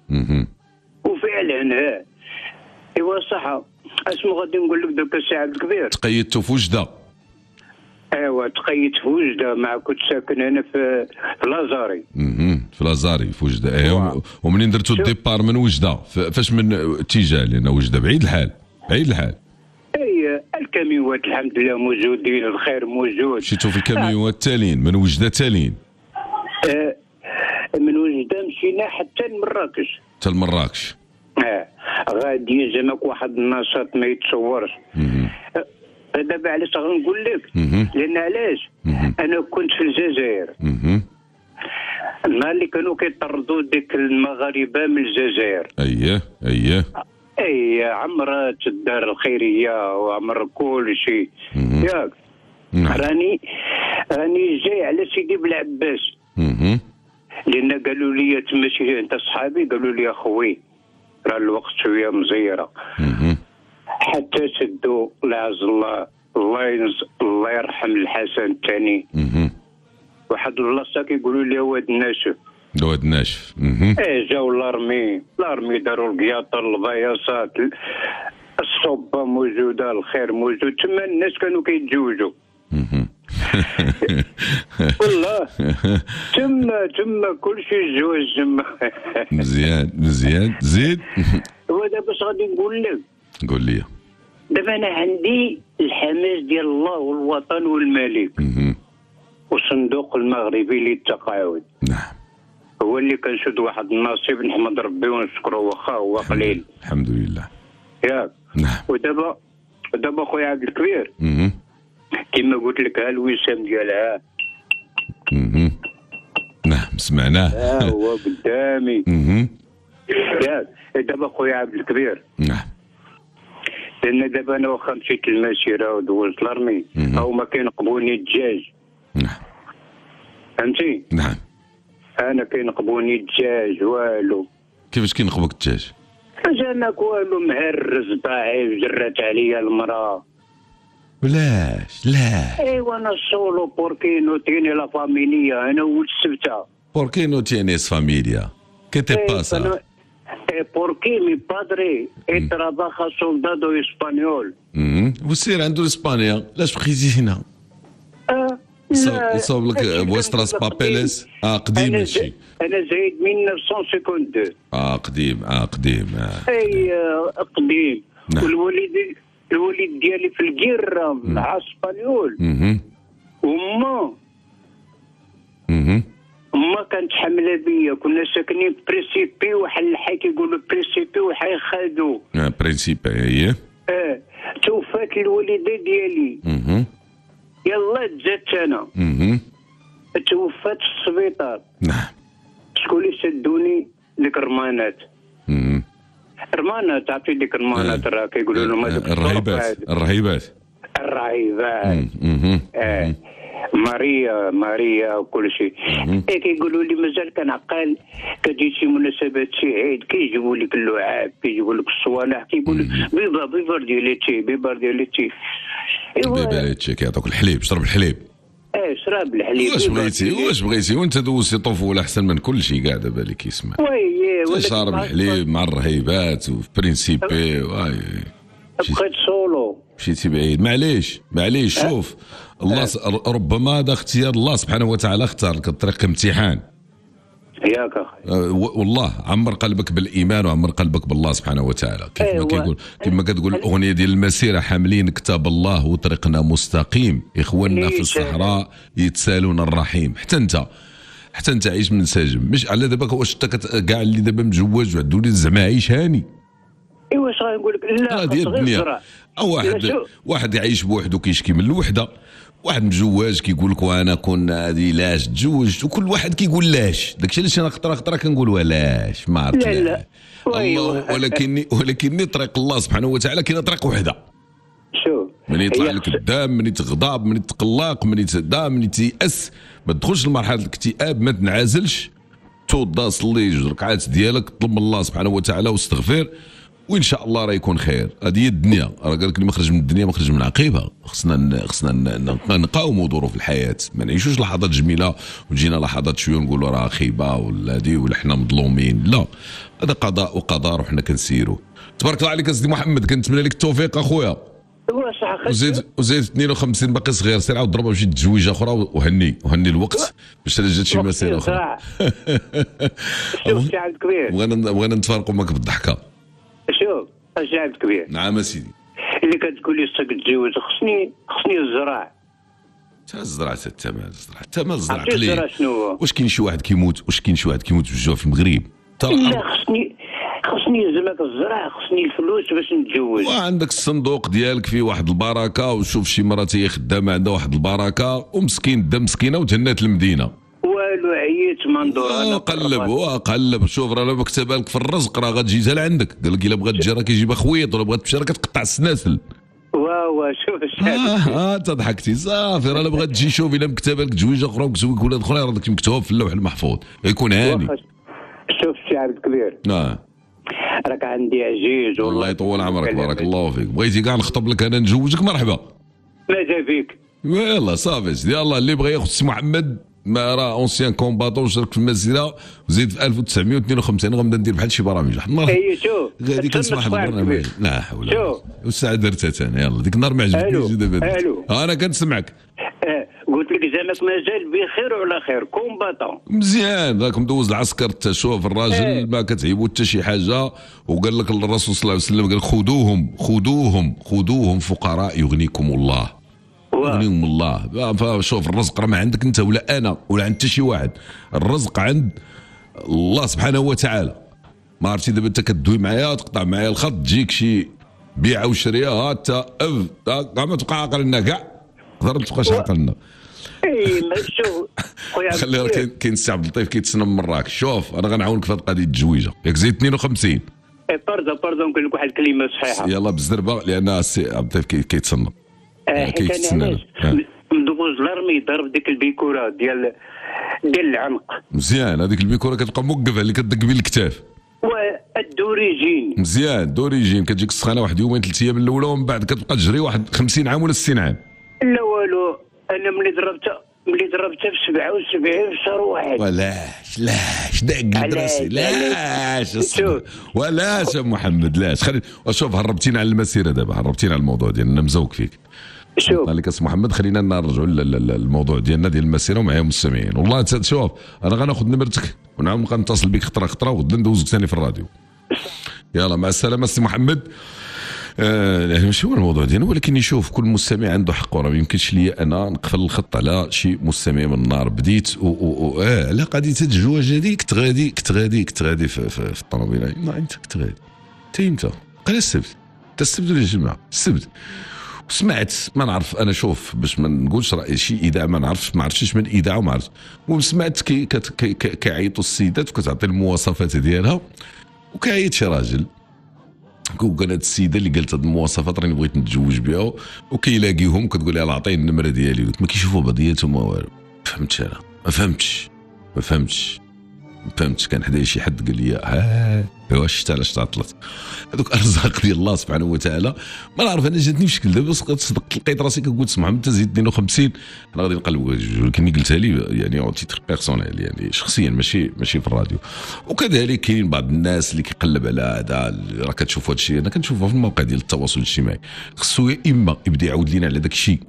وفعلا ايوا صح. اسمو غادي نقول لك دوك السي عبد الكبير. تقيدتوا في وجده؟ ايوا تقيدت في وجده، مع كنت ساكن هنا في لازاري. في لازاري في وجده. ايوا. ومنين درتوا الديبار من وجده فاش من اتجاه؟ لان وجده بعيد الحال. بعيد الحال. اي الكاميوات الحمد لله موجودين، الخير موجود. مشيتوا في الكاميوات تالين من وجده تالين؟ من وجده مشينا حتى لمراكش. حتى لمراكش. غادي زعما واحد النشاط ما يتصورش. دابا علاش غنقول لك؟ لان علاش؟ انا كنت في الجزائر. النهار اللي كانوا كيطردوا ديك المغاربه من الجزائر. اييه اي عمرت الدار الخيريه وعمر كل شيء ياك. راني جاي على سيدي بالعباس. لان قالوا لي تمشي انت صحابي، قالوا لي اخوي راه الوقت شويه مزيره. حتى شدوا لعز الله الله يرحم الحسن الثاني. واحد البلاصه كيقولوا لي واد الناشف. واد الناشف. جاو الارمي داروا القياطر البياصات، الصوبه موجوده، الخير موجود، تما الناس كانوا كيتزوجوا. والله تما كل شيء الزواج تما. مزيان زيد. ودابا اش غادي نقول لك؟ قول لي. دابا انا عندي الحماس ديال الله والوطن والملك والصندوق المغربي للتقاعد. نعم. هو اللي كنشد واحد النصيب، نحمد ربي ونشكره، واخا هو قليل. الحمد لله. ياك. نعم. ودابا خويا عبد الكبير كما قلت لك ها الوسام ديالها. نعم سمعناه. هو قدامي. ياك. دابا خويا عبد الكبير. نعم. لان دابا انا واخا مشيت للمسيره ودولت الارمي هما كينقبوني الدجاج. نعم. فهمتي؟ نعم. انا كينقبوني الدجاج والو. كيفاش كينقبوك الدجاج؟ جانك والو مهرز ضعيف، جرات عليا المراه. بلاش لا. ايوا انا سولو بوركينو تيني لا فاميليا، انا ولد السبته. بوركينو تينيس فاميليا كي تي باسا. Porque mi padre trabaja soldado español. وسير عنده اسبانيا لاش بقيتي هنا؟ يصوب لك بوستراس بابيليس. قديم هادشي. انا زايد 1952. قديم. اي قديم. والوليد ديالي في الكيرة مع اسبانيول. وما كانت حامله بيا، كنا ساكنين برينسيبي وحل الحي كيقولوا برينسيبي وحي خادو. برينسيبي اييه. توفات الوالده ديالي. يلا تزادت انا. توفات في السبيطار. نعم. شكون اللي شدوني؟ ديك الرمانات. رمانات، عرفتي ديك الرمانات راه كيقولوا لهم هذوك الرهيبات. ماريا وكل شيء. كيقولوا لي مازال كنعقل كتجي شي مناسبات شي عيد كيجيبوا لك اللعاب كيجيبوا لك الصوالح كيقول لك بيبر ديال التي كيعطوك الحليب شرب الحليب. شرب الحليب واش بغيتي وانت دوزتي طفوله احسن من كل شيء كاع دابا اللي كيسمع. شرب الحليب مع الرهيبات وفي برينسيبي بقيت سولو مشيتي بعيد. معليش شوف الله ربما هذا اختيار الله سبحانه وتعالى اختار لك الطريق امتحان ياك اخي. والله عمر قلبك بالايمان وعمر قلبك بالله سبحانه وتعالى كما كتقول الاغنيه ديال المسيره حاملين كتاب الله وطريقنا مستقيم اخواننا في الصحراء يتسالون الرحيم. حتى انت عايش منسجم مش على دابا واش كاع اللي دابا مجوج وعنده ولد زعما عايش هاني. ايوا اش غنقول لك لا ديال الدنيا واحد يعيش بوحده كيشكي من الوحده واحد مجواج كيقول لك وانا كنا هذه لاش تزوجت وكل واحد كيقول لاش داكشي علاش انا خطره كنقول ولاش ما عرفت لا الله ولكني طريق الله سبحانه وتعالى كاينه طريق وحده. شوف من يطلع لك الدم من تغضب من تقلق من تهدا من تيأس ما تدخلش لمرحله الاكتئاب ما تنعزلش توضا صلي جوج ركعات ديالك طلب من الله سبحانه وتعالى واستغفر وان شاء الله راه يكون خير. هذه هي الدنيا راه قال لك اللي ما خرج من الدنيا ما خرج من عقيبها. خصنا نقاوموا ظروف الحياه ما نعيشوش لحظات جميله وتجينا لحظات شويه نقولوا راه خيبه ولا هذه ولا حنا مظلومين. لا هذا قضاء وقدر وحنا كنسيروا. تبارك الله عليك سيدي محمد كنتمنى لك التوفيق اخويا. وزيد 52 باقي صغير سير عاود ضربها بشي تزويجه اخرى وهني الوقت باش جات شي مسيره اخرى. شوف شي عبد كبير بغينا نتفارقوا معك بالضحكه. شوف شي عبد كبير نعم سيدي اللي كتقول لي خصك تزوج خصني الزراع. الزراعه حتى ما الزراعه قليل. واش كاين شي واحد كيموت بجوع في المغرب؟ لا خصني زعما الزراعه خصني الفلوس باش نتزوج. وعندك الصندوق ديالك فيه واحد البركه وشوف شي مرة هي خدامه عندها واحد البركه ومسكين دا مسكينه وتهنات المدينه والو عييت ما ندور انا قلب شوف راه لو كتبها لك في الرزق راه غتجي لعندك. قال لك الا بغات تجي راه كيجيبها خويط ولا بغات تمشي راه كتقطع السناسل. شوف الشهاده انت ضحكتي صافي راه بغات تجي شوف الا مكتبه لك تزويجه اخرى وكتزوج ولاد اخرى راه داك مكتوب في اللوح المحفوظ يكون هاني. شوف الشيء عبد كبير راك عندي عزيز الله يطول عمرك بارك الله فيك. بغيتي كاع نخطب لك انا نجوجك مرحبا ماذا فيك يلا صافي يلا اللي بغى ياخذ سي محمد ما راه اونسيان كومباتون شارك في المسيره وزيد في 1952 غنبدا ندير بحال شي برامج واحد النهار شوف غادي كنسمع هذا البرنامج لا حول ولا قوه والساعه درتها انا يلا ديك النهار ما عجبنيش دابا انا كنسمعك. قلت لك زعما مازال بخير وعلى خير كومباتون مزيان راك مدوز العسكر حتى شوف الراجل ما كتعيبو حتى شي حاجه وقال لك الرسول صلى الله عليه وسلم قال خذوهم فقراء يغنيكم الله يغنيهم الله. فشوف الرزق راه ما عندك انت ولا انا ولا عند حتى شي واحد. الرزق عند الله سبحانه وتعالى. ما عرفتي دابا انت كدوي معايا تقطع معايا الخط تجيك شي بيعه وشريه حتى كاع ما تبقى عاقل لنا كاع ما تبقاش عاقل لنا. ما شوف خويا خلي راه كاين السي عبد اللطيف كيتسنى من مراكش. شوف انا غنعاونك في هذه القضيه التزويجه ياك زيد 52 باردون نقول لك واحد الكلمه صحيحه يلا بالزربه لان السي عبد اللطيف كيتسنى كيتسنى مدوز لارمي ضرب ديك البيكوره ديال العنق مزيان. هذيك البيكوره كتبقى موقفه اللي كدق بين الكتاف والدوريجين مزيان. دوريجين كتجيك السخانه واحد يومين 3 ايام الاولى ومن بعد كتبقى تجري واحد 50 عام ولا 60 عام. لا والو انا ملي ضربتها في 77 في شهر واحد. لاش داك الدراسي ولاش يا محمد لاش خلي شوف هربتينا على المسيره دابا هربتينا على الموضوع ديالنا مزوق فيك. شوف قال لك اسم محمد خلينا نرجعوا للموضوع ديالنا ديال المسيره ومعايا مستمعين. والله شوف انا غناخذ نمرتك ونعاود نبقى نتصل بك خطره وغدا ندوزك ثاني في الراديو. يلا مع السلامه سي محمد. ماشي هو الموضوع ديالنا ولكن يشوف كل مستمع عنده حق وراه ما يمكنش لي انا نقفل الخط على شي مستمع من النار. بديت على قضيه الزواج هذه كنت غادي في الطوموبيله. ما انت كنت غادي انت قال السبت ولا الجمعه السبت سمعت ما نعرف انا شوف باش ما نقولش راي شي اذاعه ما عرفتش من اذاعه وما عرفت وسمعت كيعيطوا السيدات وكتعطي المواصفات ديالها وكيعيط شي راجل كانت السيده اللي قالت هاد المواصفات راني بغيت نتزوج بها، وكيلاقيهم كتقول لها عطيني النمره ديالي، ما كيشوفوا بعضياتهم والو. فهمتش انا ما فهمتش كان حدايا شي حد قال لي واش شفت علاش تعطلت. هذوك ارزاق ديال الله سبحانه وتعالى. ما نعرف انا جاتني في شكل دابا صدقت لقيت راسي كنقول اسمع انت زيد 52 انا غادي نقلب، ولكن قلتها لي يعني اون تيتر بيرسونيل يعني شخصيا ماشي في الراديو. وكذلك كاين بعض الناس اللي كيقلب على هذا، راه كتشوف هذا الشيء انا كنشوفه في الموقع ديال التواصل الاجتماعي، خصو يا اما يبدا يعاود لينا على داك الشيء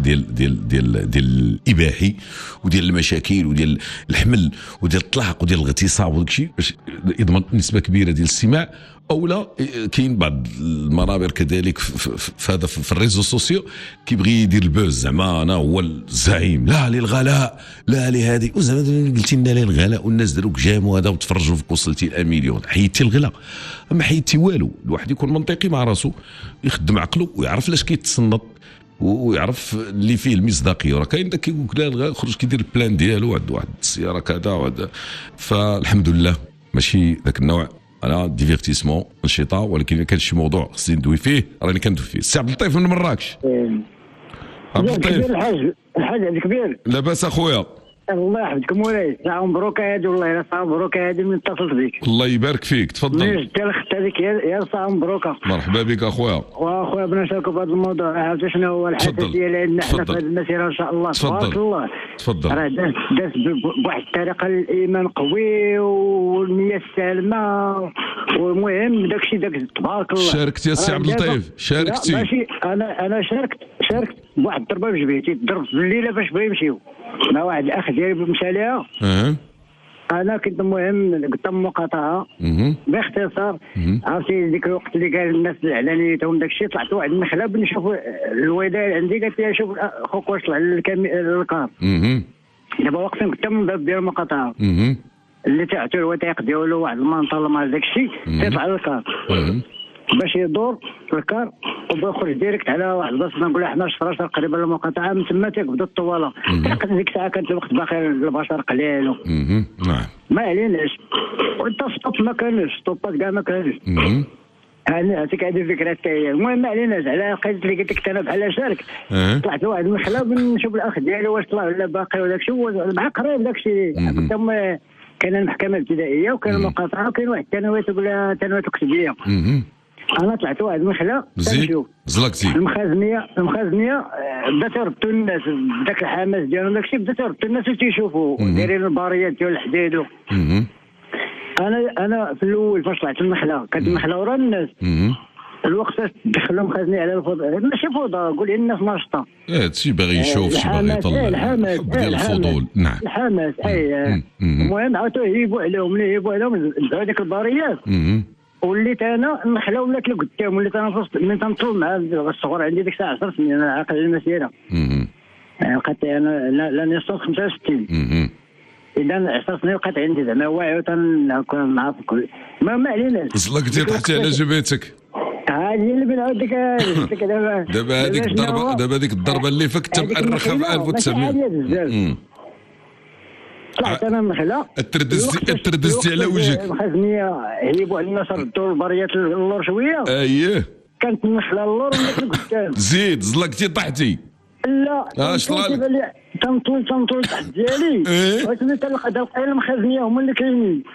ديال الاباحي وديال المشاكل وديال الحمل وديال الطلاق وديال الاغتصاب وداك الشيء باش يضمن نسبه كبيره ديال الاستماع، او لا كاين بعض المنابر كذلك في هذا في الريزو سوسيو كيبغي يدير البوز، زعما انا هو الزعيم، لا للغلاء لا لهذه، وزعما قلتي لنا للغلاء والناس داروك جام وهذا وتفرجوا فيك وصلتي ل1 مليون، حيدتي الغلاء ما حيدتي والو. الواحد يكون منطقي مع راسو، يخدم عقله ويعرف لاش كيتصنت ويعرف اللي فيه المصداقيه. راه كاين داك كيقول لك لا خرج كيدير البلان ديالو، عنده واحد السياره كذا وهذا، فالحمد لله ماشي ذاك النوع. انا ديفيرتيسمون انشطه، ولكن الا كان شي موضوع خصني ندوي فيه راني كندوي فيه. السي عبد اللطيف من مراكش. عبد اللطيف الحاج كبير، لاباس اخويا؟ الله يحفظكم مولاي، ساعه مبروكه هذه والله، الا ساعه مبروكه هذه من اتصلت بك. الله يبارك فيك، تفضل. من جدة الخت هذيك يا ساعه مبروكه. مرحبا بك اخويا. واخويا بنا نشاركوا في هذا الموضوع، عرفت شنو هو الحساسيه اللي عندنا حنا في هذه المسيره ان شاء الله. تبارك الله. تفضل. راه داز بواحد الطريقه الايمان قوي والنيه السالمه، والمهم داكشي تبارك الله. شاركت يا سي عبد اللطيف، شاركتي؟ ماشي انا شاركت بواحد الضربه بجبهتي، ضربت بالليله باش بغا يمشيو مع واحد الاخ ديالي مشى ليها. انا كنت المهم قدام مقاطعه باختصار. عرفتي ديك الوقت اللي قال الناس علانيتهم داك الشيء، طلعت واحد النخله بنشوف الوالده عندي، قالت لي شوف خوك واش طلع للكار. دابا واقفين قدام الباب ديال المقاطعه اللي تعطيو الوثائق ديالو واحد المنظمه داك الشيء، تيطلع للكار باش يدور الكار وبيخرج ديريكت على واحد البلاصه نقول 11 قريبه للمقاطعه. من تما تيبدا الطواله. ديك الساعه كانت الوقت باقي البشر قليل. نعم ما عليناش، وانت ستوب ما كانش، ستوبات كاع ما كانش. هذيك هذه الفكره حتى هي. المهم ما عليناش، على قيد اللي قلت لك انا بحال شارك. طلعت واحد المخله بنشوف الاخ ديالي واش طلع ولا باقي وداك الشيء، مع قريب داك الشيء. قدام كاين المحكمه الابتدائيه وكاين المقاطعه وكاين واحد الثانويات تقول ثانويات الكتبيه. انا طلعت واحد المخله تنشوف زلقتي المخازنيه بدات يردوا الناس بداك الحماس ديالهم داك الشيء، بدات يردوا الناس تيشوفوا دايرين الباريات ديال الحديد. انا في الاول فاش طلعت المخله كانت المخله ورا الناس. الوقت دخلوا مخازني على الفضاء، ماشي فضاء، قول الناس ناشطه. هادشي باغي يشوف، شي باغي يطلع الحماس ديال الفضول. نعم الحماس. المهم عاودوا يهيبوا عليهم دعوا ديك الباريات. وليت انا النخله ولات لقدام، وليت انا فوسط من تنطل مع الصغر عندي ديك الساعه 10 سنين، انا عاقل على المسيره. لقيت انا لا نص 65. اذا 10 سنين لقيت عندي زعما واعي وتنكون نعرف كل ما عليناش. زلقتي طحتي على جبهتك. هذه اللي بنعاود ديك دابا هذيك الضربه، دابا هذيك الضربه اللي فك تمأرخها في 1900. طلعت انا النخله تردزتي على وجهك. المخازنيه هيبوا علينا ردوا البريات اللور شويه. اييه كانت النخله اللور ولات لقدام. زيد زلقتي طحتي. لا اش طلع لك؟ تنطول تحت ديالي. ولكن تلقى المخازنيه هما اللي كاينين.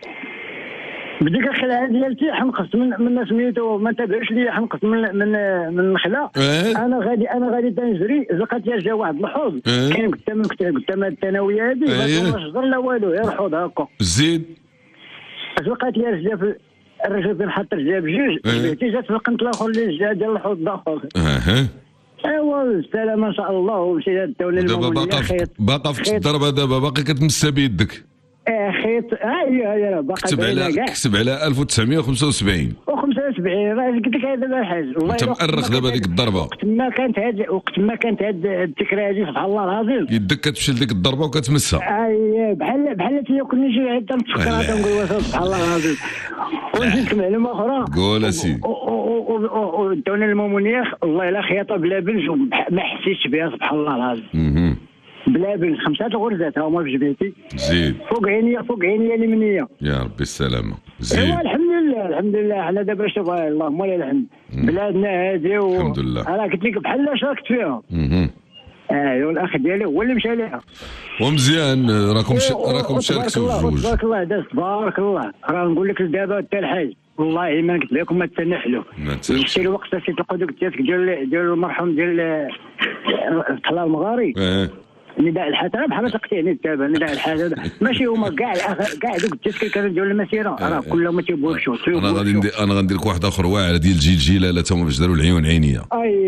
بديك الخلعه ديالتي حنقص من سميتو، ما تابعوش ليا، حنقص من النخله. انا غادي تنجري، لقيت جا واحد الحوض كاين قدام الثانويه هذه، ما شجر لا والو، غير حوض هكا. زيد اش لقيت لي رجله الرجل فين حط رجلها بجوج، جبتي جات في القنت الاخر اللي جا ديال الحوض الاخر. ايوا السلامه ان شاء الله. ومشيت الدوله المموليه باقا في الضربه، دابا باقي كتمسها بيدك. خيط هي راه باقا كسب على 1975 راه قلت لك هذا الحاج والله انت مأرخ دابا ديك الضربه. وقت ما كانت هاد الذكرى هذه سبحان الله العظيم، يدك كتمشي لديك الضربه وكتمسها. بحال كنا نجي عاد نتفكرها تنقول سبحان الله العظيم. ونزيدك معلومه اخرى. قول اسيدي. ودونا المومونيخ الله الا خياطه بلا بنج ما حسيتش بها سبحان الله العظيم. بلا بنج 5 الغرزات هما في جبهتي. زيد فوق عينيا اليمنيه. يا ربي السلامه. زيد الحمد لله الحمد لله حنا دابا شوف اللهم لله الحمد بلادنا هاديه الحمد لله. انا قلت لك بحال شاركت فيها. ايوا الاخ ديالي هو اللي مشى ليها ومزيان راكم شاركتوا بجوج. تبارك الله داز تبارك الله. راه نقول لك دابا حتى الحاج والله ما قلت لكم ما تنحلوا يمشي الوقت سيت القدوك ديال المرحوم ديال طلال المغاري. نداء الحسنه بحال تقطيعني دابا نداء الحسنه ماشي هما كاع دوك التسكير كانوا ديال المسيره راه كلهم تيبوشوا. انا غندير لك واحد اخر واعر ديال جيل لا هما باش داروا العيون عينيه.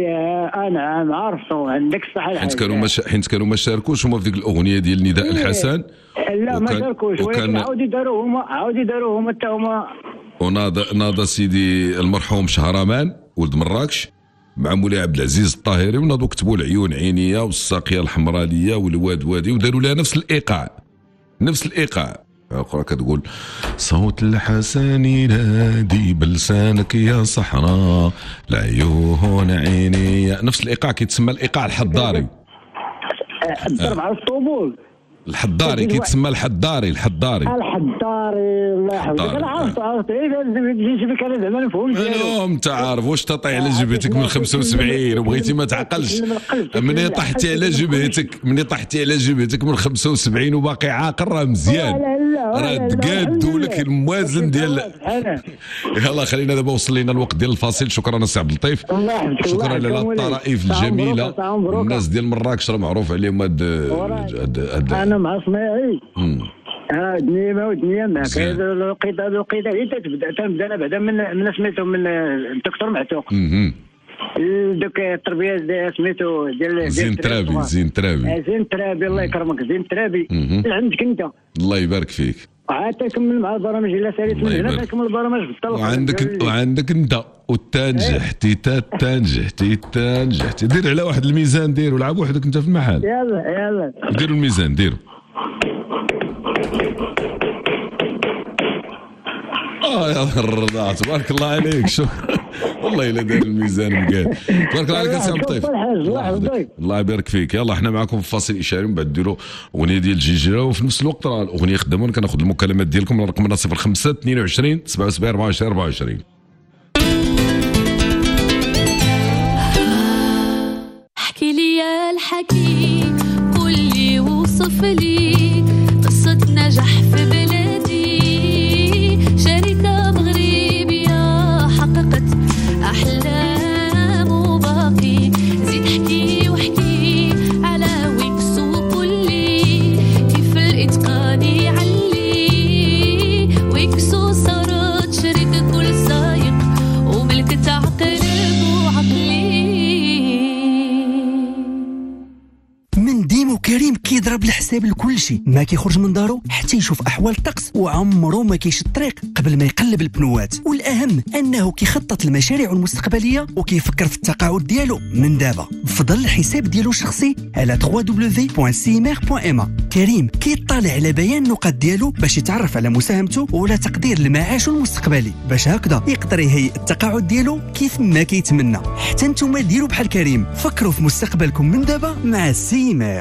انا عارفه عندك الصحه. حيت كانوا ما شاركوش هما في ديك الاغنيه ديال نداء الحسن. لا ما شاركوش ولكن عاودوا داروه هما حتى هما. وناض سيدي المرحوم شهرمان ولد مراكش مع مولاي عبد العزيز الطاهري وناضوا كتبوا العيون عينيه والساقيه الحمرانيه والواد وادي وداروا لها نفس الايقاع. اخرى كتقول صوت الحسن ينادي بلسانك يا صحراء العيون عينيه. نفس الايقاع كيتسمى الايقاع الحضاري. الضرب على الطبول الحضاري كيتسمى الحضاري الله يحفظك. انا عرفت جيتك انا زعما نفهم ديالو. انت عارف واش تطيح على جبهتك من 75 وبغيتي ما تعقلش مني طحتي على جبهتك من 75 وباقي عاقل راه مزيان راه تقاد ولك الموازن ديال. يلا خلينا دابا وصل لنا الوقت ديال الفاصل. شكرا السي عبد اللطيف. شكرا على الطرائف الجميله. الناس ديال مراكش راه معروف عليهم هاد انا مع صناعي دنيا معك. هذا الوقيته هي تبدا انا بعدا من سميتو من الدكتور معتوق. دوك التربيه ديال سميتو ديال زين ترابي الله يكرمك. زين ترابي عندك انت الله يبارك فيك. عاد تكمل مع البرامج الا ساليت من هنا تكمل البرامج بالطلب. وعندك انت والتنجحتي دير على واحد الميزان ديروا لعب وحدك انت في المحل. يلا ديروا الميزان ديروا. يا الرضا تبارك الله عليك. شكرا والله الا دار الميزان مقاد. تبارك الله عليك يا سي عبد اللطيف. الله يبارك فيك. يلا حنا معكم في فاصل اشاري ومن بعد نديروا اغنيه ديال جيجيرا وفي نفس الوقت راه الاغنيه خدامه. كناخذ المكالمات ديالكم على رقمنا 05 22 77 24 24. احكي لي يا الحكي قول لي وصف لي قصة نجاح في بلادي. شركة مغربية حققت أحلام وباقي. زيد احكي واحكي على ويكس وقولي كيف الإتقان يعلي. ويكسو صارت شركة كل سايق وملكت عقل وعقلي. من ديمو كريم كيضرب الحساب لكل شيء. ما كيخرج من دارو حتى يشوف احوال الطقس وعمره ما كيشد الطريق قبل ما يقلب البنوات. والاهم انه كيخطط لمشاريعه المستقبليه وكيفكر في التقاعد ديالو من دابا بفضل الحساب ديالو الشخصي على www.simer.ma. كريم كيطالع على بيان النقاط ديالو باش يتعرف على مساهمته ولا تقدير لمعاشه المستقبلي باش هكذا يقدر يهيئ التقاعد ديالو كيف ما كيتمنى. حتى نتوما ديروا بحال كريم. فكروا في مستقبلكم من دابا مع سيمر.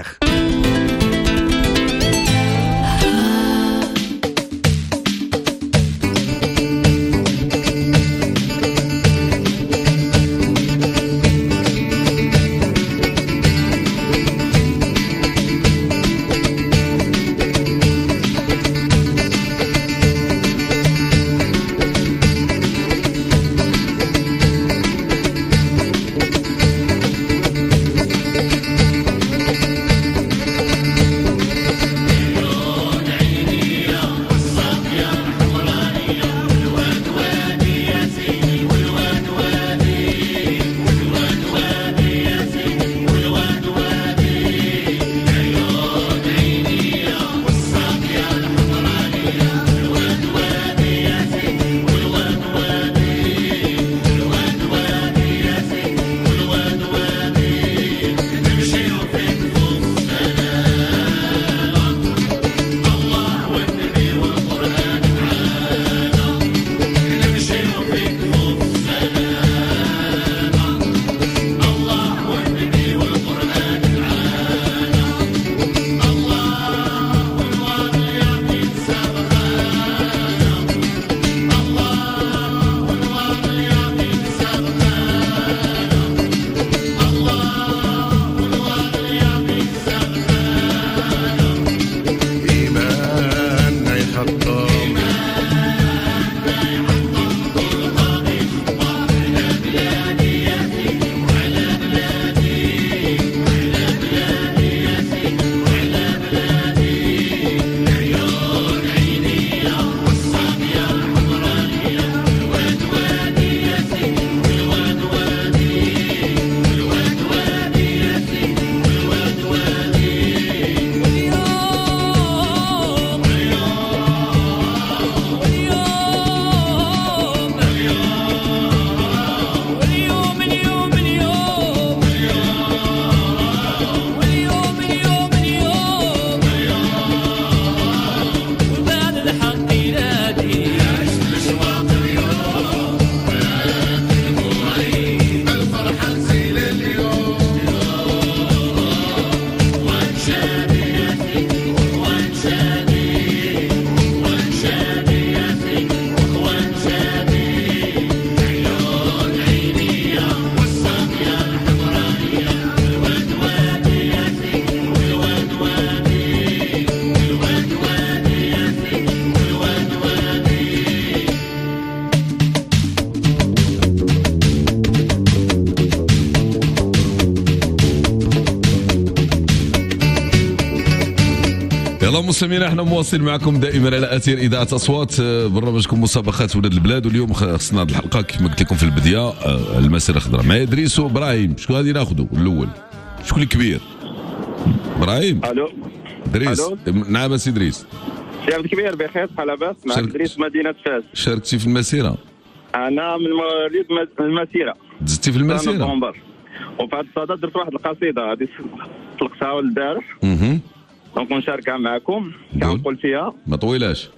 يلا مستمعينا احنا مواصل معكم دائما على اثير اذاعه اصوات برنامجكم مسابقات ولاد البلاد، واليوم خصنا هذه الحلقه كما قلت لكم في البدايه المسيره الخضراء مع ادريس وابراهيم. شكون غادي ناخذوا الاول؟ شكون الكبير؟ ابراهيم. الو ادريس. نعم سي ادريس. سي عبد الكبير بخير بحال لاباس مع ادريس مدينه فاس. شاركتي في المسيره؟ انا من مواليد المسيره. دزتي في المسيره؟ وفي هذا الصدد درت واحد القصيده غادي طلقتها للبارح. دونك نشاركها معكم كنقول فيها ما طويلاش.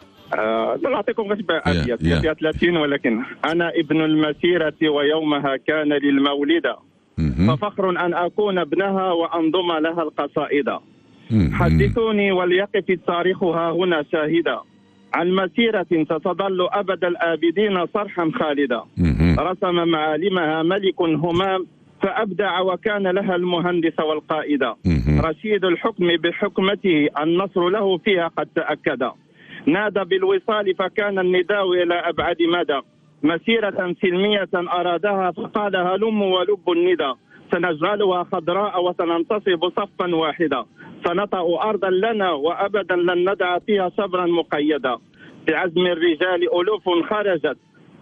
نعطيكم غير ابيات فيها 30 ولكن انا ابن المسيره ويومها كان للمولده ففخر ان اكون ابنها وانظم لها القصائد. حدثوني وليقف التاريخ ها هنا شاهدا عن مسيرة ستظل أبد الآبدين صرحا خالدا. رسم معالمها ملك همام فأبدع وكان لها المهندس والقائد. رشيد الحكم بحكمته النصر له فيها قد تأكد. نادى بالوصال فكان النداء إلى أبعد مدى. مسيرة سلمية أرادها فقال هلم ولب الندى. سنجعلها خضراء وسننتصب صفا واحدا. سنطأ أرضا لنا وأبدا لن ندع فيها صبرا مقيدا. بعزم الرجال ألوف خرجت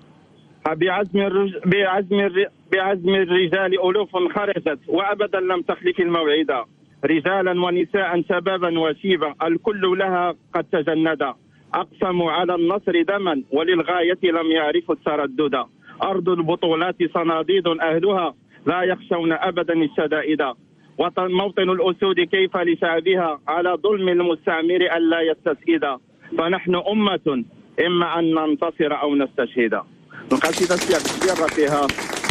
بعزم الرجال ألوف خرجت وأبدا لم تخلف الموعدا. رجالا ونساء شبابا وشيبا الكل لها قد تجندا. أقسموا على النصر دما وللغاية لم يعرفوا الترددا. أرض البطولات صناديد أهلها لا يخشون أبدا الشدائد. موطن الأسود كيف لشعبها على ظلم المستعمر ألا يستسئد. فنحن أمة إما أن ننتصر أو نستشهد. القصيدة فيها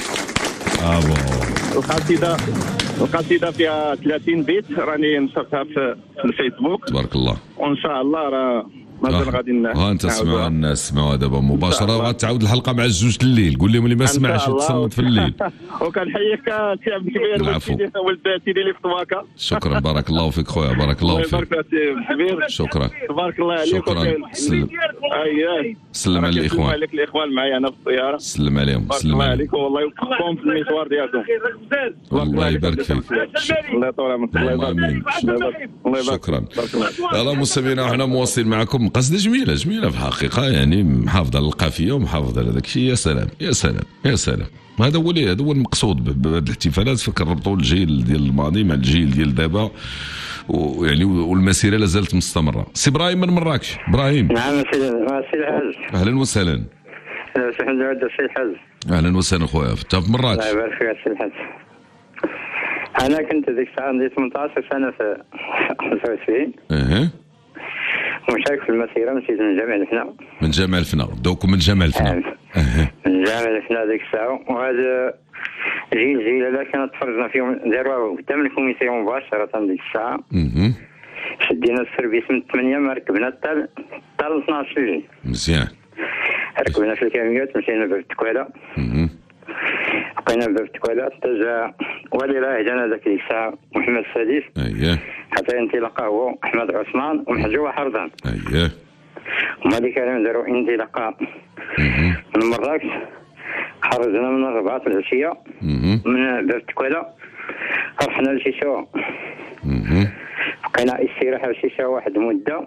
القصيدة فيها 30 بيت راني نشرتها في الفيسبوك. تبارك الله. وإن شاء الله راه مازال غادي انت تسمعوا الناس سمعوها دابا مباشره وغتعاود الحلقه مع الجوج الليل. قول لهم اللي ما سمعش يتصنت في الليل. وكنحييك سي عبد الكبير والباتي اللي في طواكا. شكرا بارك الله فيك خويا بارك الله فيك. شكرا تبارك الله عليك. شكرا. سلم على الاخوان. عليك الاخوان معايا انا في الطياره. سلم عليهم. سلم عليكم والله يوفقكم في المشوار ديالكم. الله يبارك فيك. الله يطول عمرك. الله امين. شكرا. يلا مستمعينا احنا مواصلين معكم. قصيدة جميلة في الحقيقة، يعني محافظة على القافية ومحافظة على داك الشيء. يا سلام يا سلام يا سلام. هذا هو المقصود بهذه الاحتفالات، فكنربطوا الجيل ديال الماضي مع الجيل ديال دابا، ويعني والمسيرة لا زالت مستمرة. سي ابراهيم من مراكش. ابراهيم. نعم سي الحاج. اهلا وسهلا. سي الحاج. اهلا وسهلا خويا. انت في مراكش. الله يبارك فيك سي الحاج. انا كنت ديك الساعة عندي 18 سنة في 25. ومشارك في المسيرة. مشيت من جامع الفنا. من جامع الفنا. دوك من جامع الفنا. من جامع الفنا ديك الساعة. وهذا جيل هذا كنا تفرجنا فيهم داروا قدام الكوميسيون مباشرة ديك الساعة. شدينا السيرفيس من 8 ما ركبنا حتى 12 الليل. مزيان. ركبنا في الكاميات مشينا باب التكواله. بقينا باب التكواله حتى جا ولي راه جانا ذاك ديك الساعة محمد السادس. اييه. حتى انطلاقه هو احمد عثمان ومحجوه حرضان. اييه. هما اللي كانوا داروا انطلاقه من مراكش. خرجنا من 4 العشيه من باب تكوالا، رحنا لشيشاو، بقينا استراحه في شيشاو واحد المده.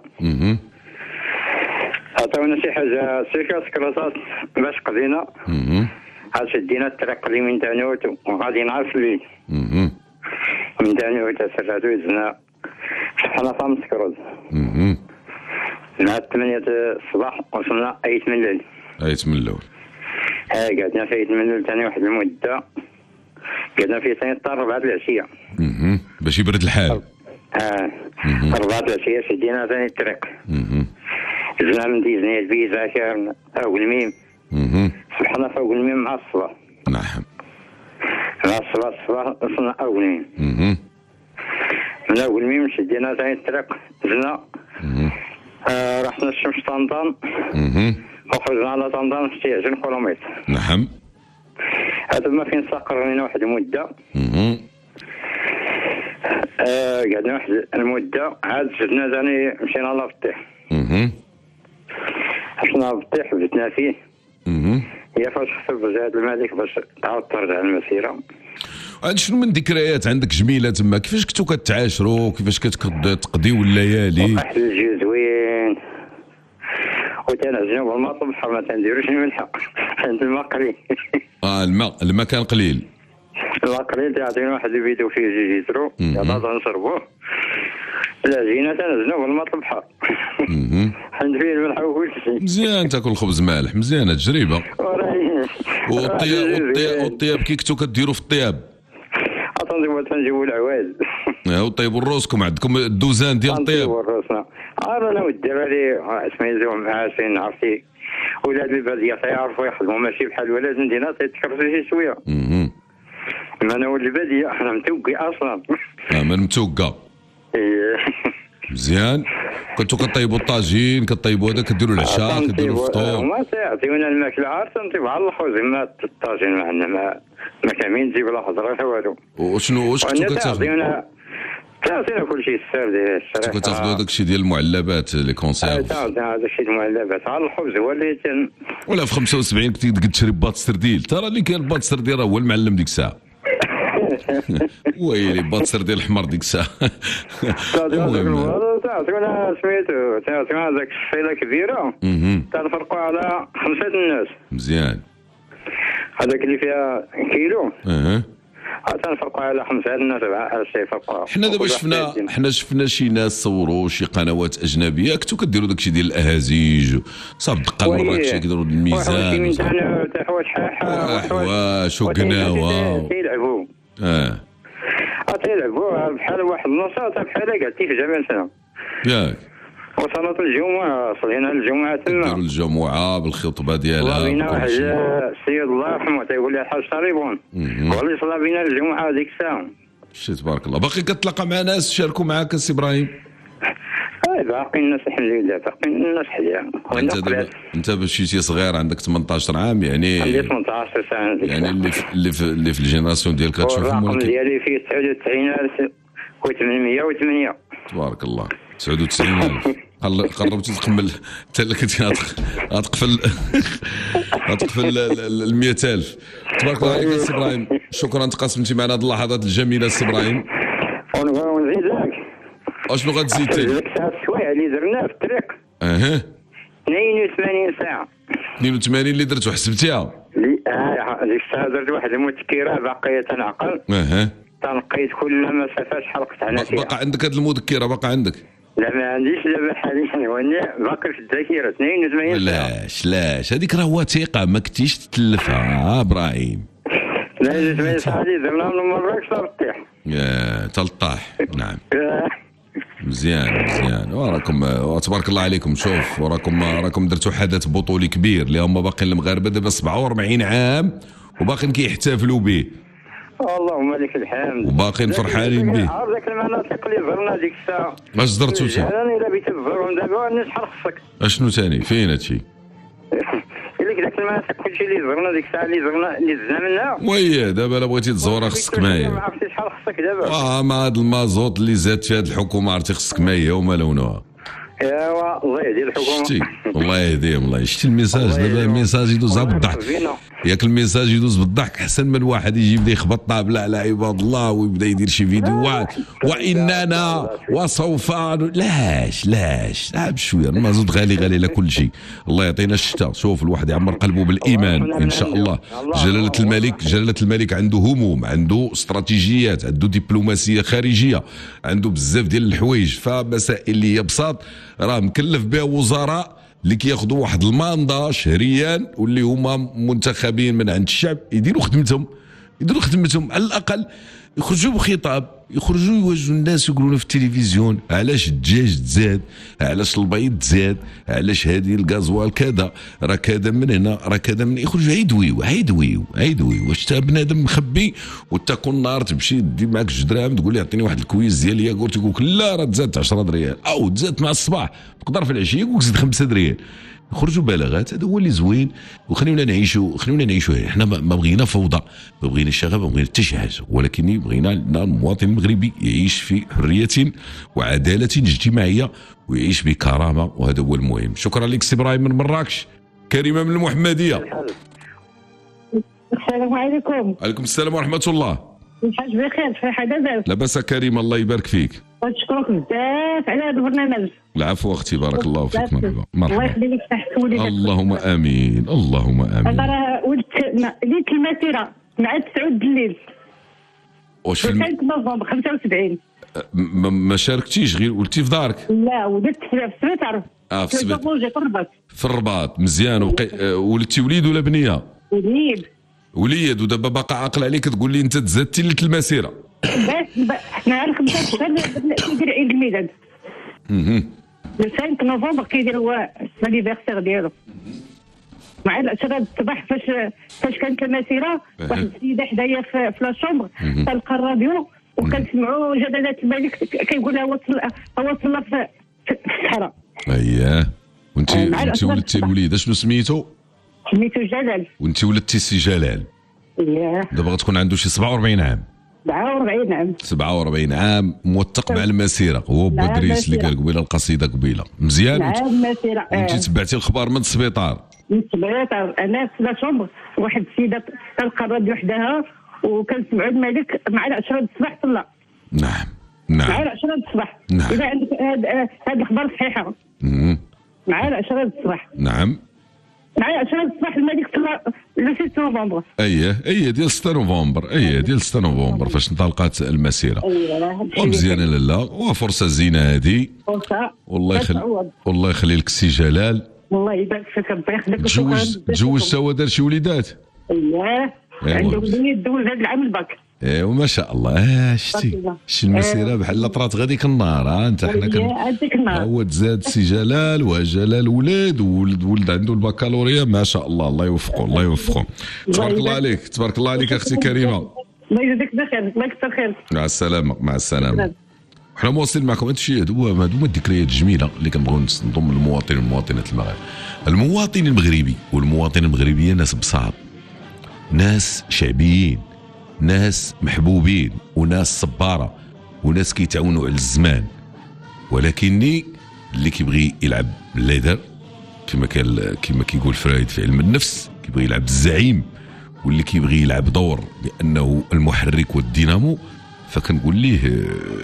عطاونا شي حاجه سيكا سكراسات باش قضينا. عاد شدينا الطريق اللي من تانوت وغادي نعرف الليل من تانوت سرعتو يزنا شحنا فام سكروز مع 8 الصباح وصلنا 8 من الليل. 8 من الليل قعدنا في 8 من الليل ثاني واحد المده، قعدنا في ثاني حتى 4 العشيه باش يبرد الحال. 4 العشيه شدينا ثاني الطريق. زنا من ديزني الفيزا كان فوق الميم. صبحنا فوق الميم مع الصباح. نعم مع الصباح وصلنا أول الميم. من أول الميم شدينا ثاني الطريق زنا. رحنا الشمس طنطان وخرجنا على طنطان في 20 كيلومتر. نعم هذا ما فين استقرينا واحد المدة. قعدنا واحد المدة عاد زدنا ثاني مشينا للبطيح. حشنا البطيح بدنا فيه. هي فاش خسر زاد الملك باش تعاود ترجع المسيرة. عاد شنو من ذكريات عندك جميلة تما؟ كيفاش كنتو كتعاشروا؟ كيفاش كتقضيو الليالي؟ واحد الجو زوين وتنعزلوا بالماء بحال ما تنديروش الملحة عند الماء قليل. الماء كان قليل. الماء قليل تعطينا واحد الفيديو فيه 2 لتر يلا نشربوه. لا جينا تنزلوا بالماء البحر. عند فيه الملح وكل شيء. مزيان تاكل خبز مالح، مزيانه تجربه. والطياب كي كنتو كديروا في الطياب؟ تنجيبوا العواد. وطيبوا روسكم، عندكم الدوزان ديال الطياب. طيبوا روسنا. انا والدراري سميتهم عاشين عرفتي ولاد البلديه تيعرفوا يخدموا ماشي بحال ولاد المدينه تيتكرسوا شي شويه. ما انا ولد البلديه انا متوقي اصلا. من متوقع. مزيان. كنتو كطيبوا الطاجين، كطيبوا هذا، كديروا العشاء، كديروا الفطور. ما تعطيونا الماكله عاد تنطيب على الاخر زعما الطاجين ما عندنا ما كاملين نجيب لا خضره حتى والو. واش كنتو كتاخذوا؟ تعطينا كل شيء السر ديال الشريحه. كنتو كتاخذوا هذاك الشيء ديال المعلبات لي كونسيرف. هذاك الشيء المعلبات على الخبز هو اللي ولا في 75 كنتي تشري باط سرديل، ترى اللي كاين باط سرديل راه هو المعلم ديك الساعه. ويلي باطسر ديال الحمر ديك الساعه. تعطينا سميتو تعطينا هذاك الشفيله كبيره تنفرقوا على 5 الناس. مزيان. هذاك اللي فيها كيلو تنفرقوا على 5 الناس 7 تيفرقوا. حنا دابا شفنا شي ناس صوروا شي قنوات اجنبيه كنتو كديروا داكشي ديال الاهازيج صاب دقه المراكشي كيديروا الميزان حواش وقناوه تيلعبوا تيلعبوا بحال واحد النصاصه بحال قالتي في جميع سنه ياك. وصلت الجمعه صلينا الجمعه تما داروا الجمعه بالخطبه ديالها. بينا واحد السيد الله يرحمه تيقول لي الحاج طريبون هو اللي صلى بينا الجمعه هذيك الساعه. شي تبارك الله. باقي كتلاقى مع ناس شاركوا معاك السي ابراهيم؟ باقي الناس الحمد لله باقي الناس حيا. انت باش شي صغير عندك 18 عام يعني عندي 18 سنه يعني اللي في الجينيراسيون ديالك كتشوف الرقم ديالي فيه 99808. تبارك الله 99000. قربتي تكمل حتى كنتي غتقفل ال 100000. تبارك الله عليك السي ابراهيم، شكرا تقاسمتي معنا هذه اللحظات الجميله السي ابراهيم. ونزيدك اشنو غتزيد تاني؟ ديك الساعه السوايع اللي درناه في الطريق 82 ساعه 82 اللي درتو حسبتيها؟ ديك الساعه درت واحد المذكره باقيه تنعقل تنقيت كل مسافات حلقت على فيها. باقا عندك هذه المذكره؟ باقا عندك؟ لا ما عنديش دابا حاليا وانا باقي في الذاكره 82 ساعه. لاش هذيك راه وثيقه ما كنتيش تتلفها ابراهيم. 82 ساعه اللي درنا من مراكش للطيح. يا تلطاح. نعم مزيان وراكم تبارك الله عليكم. شوف راكم درتوا حدث بطولي كبير اللي هما باقيين المغاربه دابا 47 عام وباقيين كيحتفلوا به. اللهم لك الحمد وباقيين فرحانين به. عرف ذاك المناطق اللي زرنا ديك الساعه اش درتوا انت؟ انا الا بغيت تزورهم دابا شحال خصك؟ اشنو ثاني فين هادشي؟ قال لك ذاك المناطق كلشي اللي زرنا ديك الساعه اللي زدنا منها. وي دابا الا بغيتي تزورها خصك مايه. ما عرفتي شحال خصك دابا. مع هذا المازوط اللي زاد في هذه الحكومه عرفتي خصك مايه وما لونها. ايوا الله يهدي الحكومه. شتي الله يهديهم الله. شتي الميساج دابا الميساج يدوز بالضحك، ياك الميساج يدوز بالضحك احسن من واحد يجي يبدا يخبط طابله على عباد الله ويبدا يدير شي فيديوهات واننا وسوف لاش بشويه المازوت غالي على كل شيء. الله يعطينا الشتاء. شوف الواحد يعمر قلبه بالايمان ان شاء الله. جلاله الملك عنده هموم، عنده استراتيجيات، عنده دبلوماسيه خارجيه، عنده بزاف ديال الحوايج. فمسائل اللي هي بساط راه مكلف بها وزراء اللي كياخذوا واحد الماندا شهريا واللي هما منتخبين من عند الشعب يديروا خدمتهم على الاقل يخرجوا بخطاب، يخرجوا يواجهوا الناس يقولوا لنا في التلفزيون علاش الدجاج تزاد، علاش البيض تزاد، علاش هذه الغازوال كذا، راه كذا من هنا، راه كذا من، يخرجوا يدويو واش تا بنادم مخبي وتكون نهار تمشي دي معك 2 درهم تقول لي عطيني واحد الكويز ديال الياغورت يقول لك لا راه تزاد 10 ريال او تزاد مع الصباح تقدر في العشيه يقول لك زيد 5 ريال. يخرجوا بلاغات. هذا هو اللي زوين. وخلينا نعيشوا حنا ما بغينا فوضى، ما بغينا شغب، ما بغينا حتى شي حاجه، ولكن بغينا المواطن المغربي يعيش في حريه وعداله اجتماعيه ويعيش بكرامه، وهذا هو المهم. شكرا لك سي ابراهيم من مراكش. كريمه من المحمديه. السلام عليكم. عليكم السلام ورحمه الله. الحاج بخير في حدا لاباس كريمه الله يبارك فيك. نشكرك بزاف على هذا البرنامج. العفو اختي بارك الله فيك. مرحبا الله يخليك تحت وليدك. اللهم امين اللهم امين. انا راه ولدت ليت المسيره مع 9 الليل. واش في نوفمبر 75. ما شاركتيش غير ولدتي في دارك؟ لا ولدت في السبيطار. في السبيطار في الرباط. مزيان. ولدتي وليد ولا بنيه؟ وليد. ودابا باقا عاقل عليك تقول لي انت تزادتي لك المسيره. حنا على 15 كيدير عيد الميلاد. لو 5 نوفمبر كيدير هو لانيفرسير ديالو. مع العشرة الصباح فاش كانت المسيره واحد السيده حدايا في لاشومبر تلقى الراديو وكنسمعوا جلاله الملك كيقول لها وصلنا في الصحراء. اييه. وانت ولدتي الوليد شنو سميتو جلال. وانت ولدتي سي جلال. اييه. دابا غتكون عنده شي 47 عام. 47 عام موثق مع المسيره. هو بودريس اللي قال قبيله القصيده قبيله. مزيان. المسيره وانت تبعتي الخبر من السبيطار. انا في لاشومبر واحد السيده تلقى الراديو وحدها وكنسمعوا الملك مع 10 الصباح طلع. نعم. مع 10 الصباح. نعم. اذا عندك هذه الاخبار صحيحه. مع 10 الصباح. نعم. مع 10 الصباح الملك طلع لو 6 نوفمبر. اييه ديال 6 نوفمبر. ديال 6 نوفمبر فاش انطلقت المسيره. ومزيانه لاله وفرصه زينه هذه. والله يخلي لك السي جلال. الله يبارك فيك ربي يخليك. تزوجت هو دار شي وليدات؟ اييه عنده وليد دوز هذا العام الباك. ايوا ما شاء الله. شتي المسيره بحال طرات غاديك النهار. انت حنا هو تزاد سي جلال وجلال ولاد ولد عنده البكالوريا ما شاء الله. الله يوفقه. تبارك الله عليك اختي كريمه. الله يجزيك بخير. الله يكثر خير. مع السلامه. حنا مواصلين معكم. هادشي هادو الذكريات الجميله اللي كنبغيو نضم المواطن والمواطنات المغاربه. المواطن المغربي والمواطنه المغربيه ناس بساط، ناس شعبيين، ناس محبوبين، وناس صباره، وناس كيتعاونوا على الزمان. ولكني اللي كيبغي يلعب الليدر كما كيقول فرايد في علم النفس، كيبغي يلعب الزعيم، واللي كيبغي يلعب دور بانه المحرك والدينامو، فكنقول ليه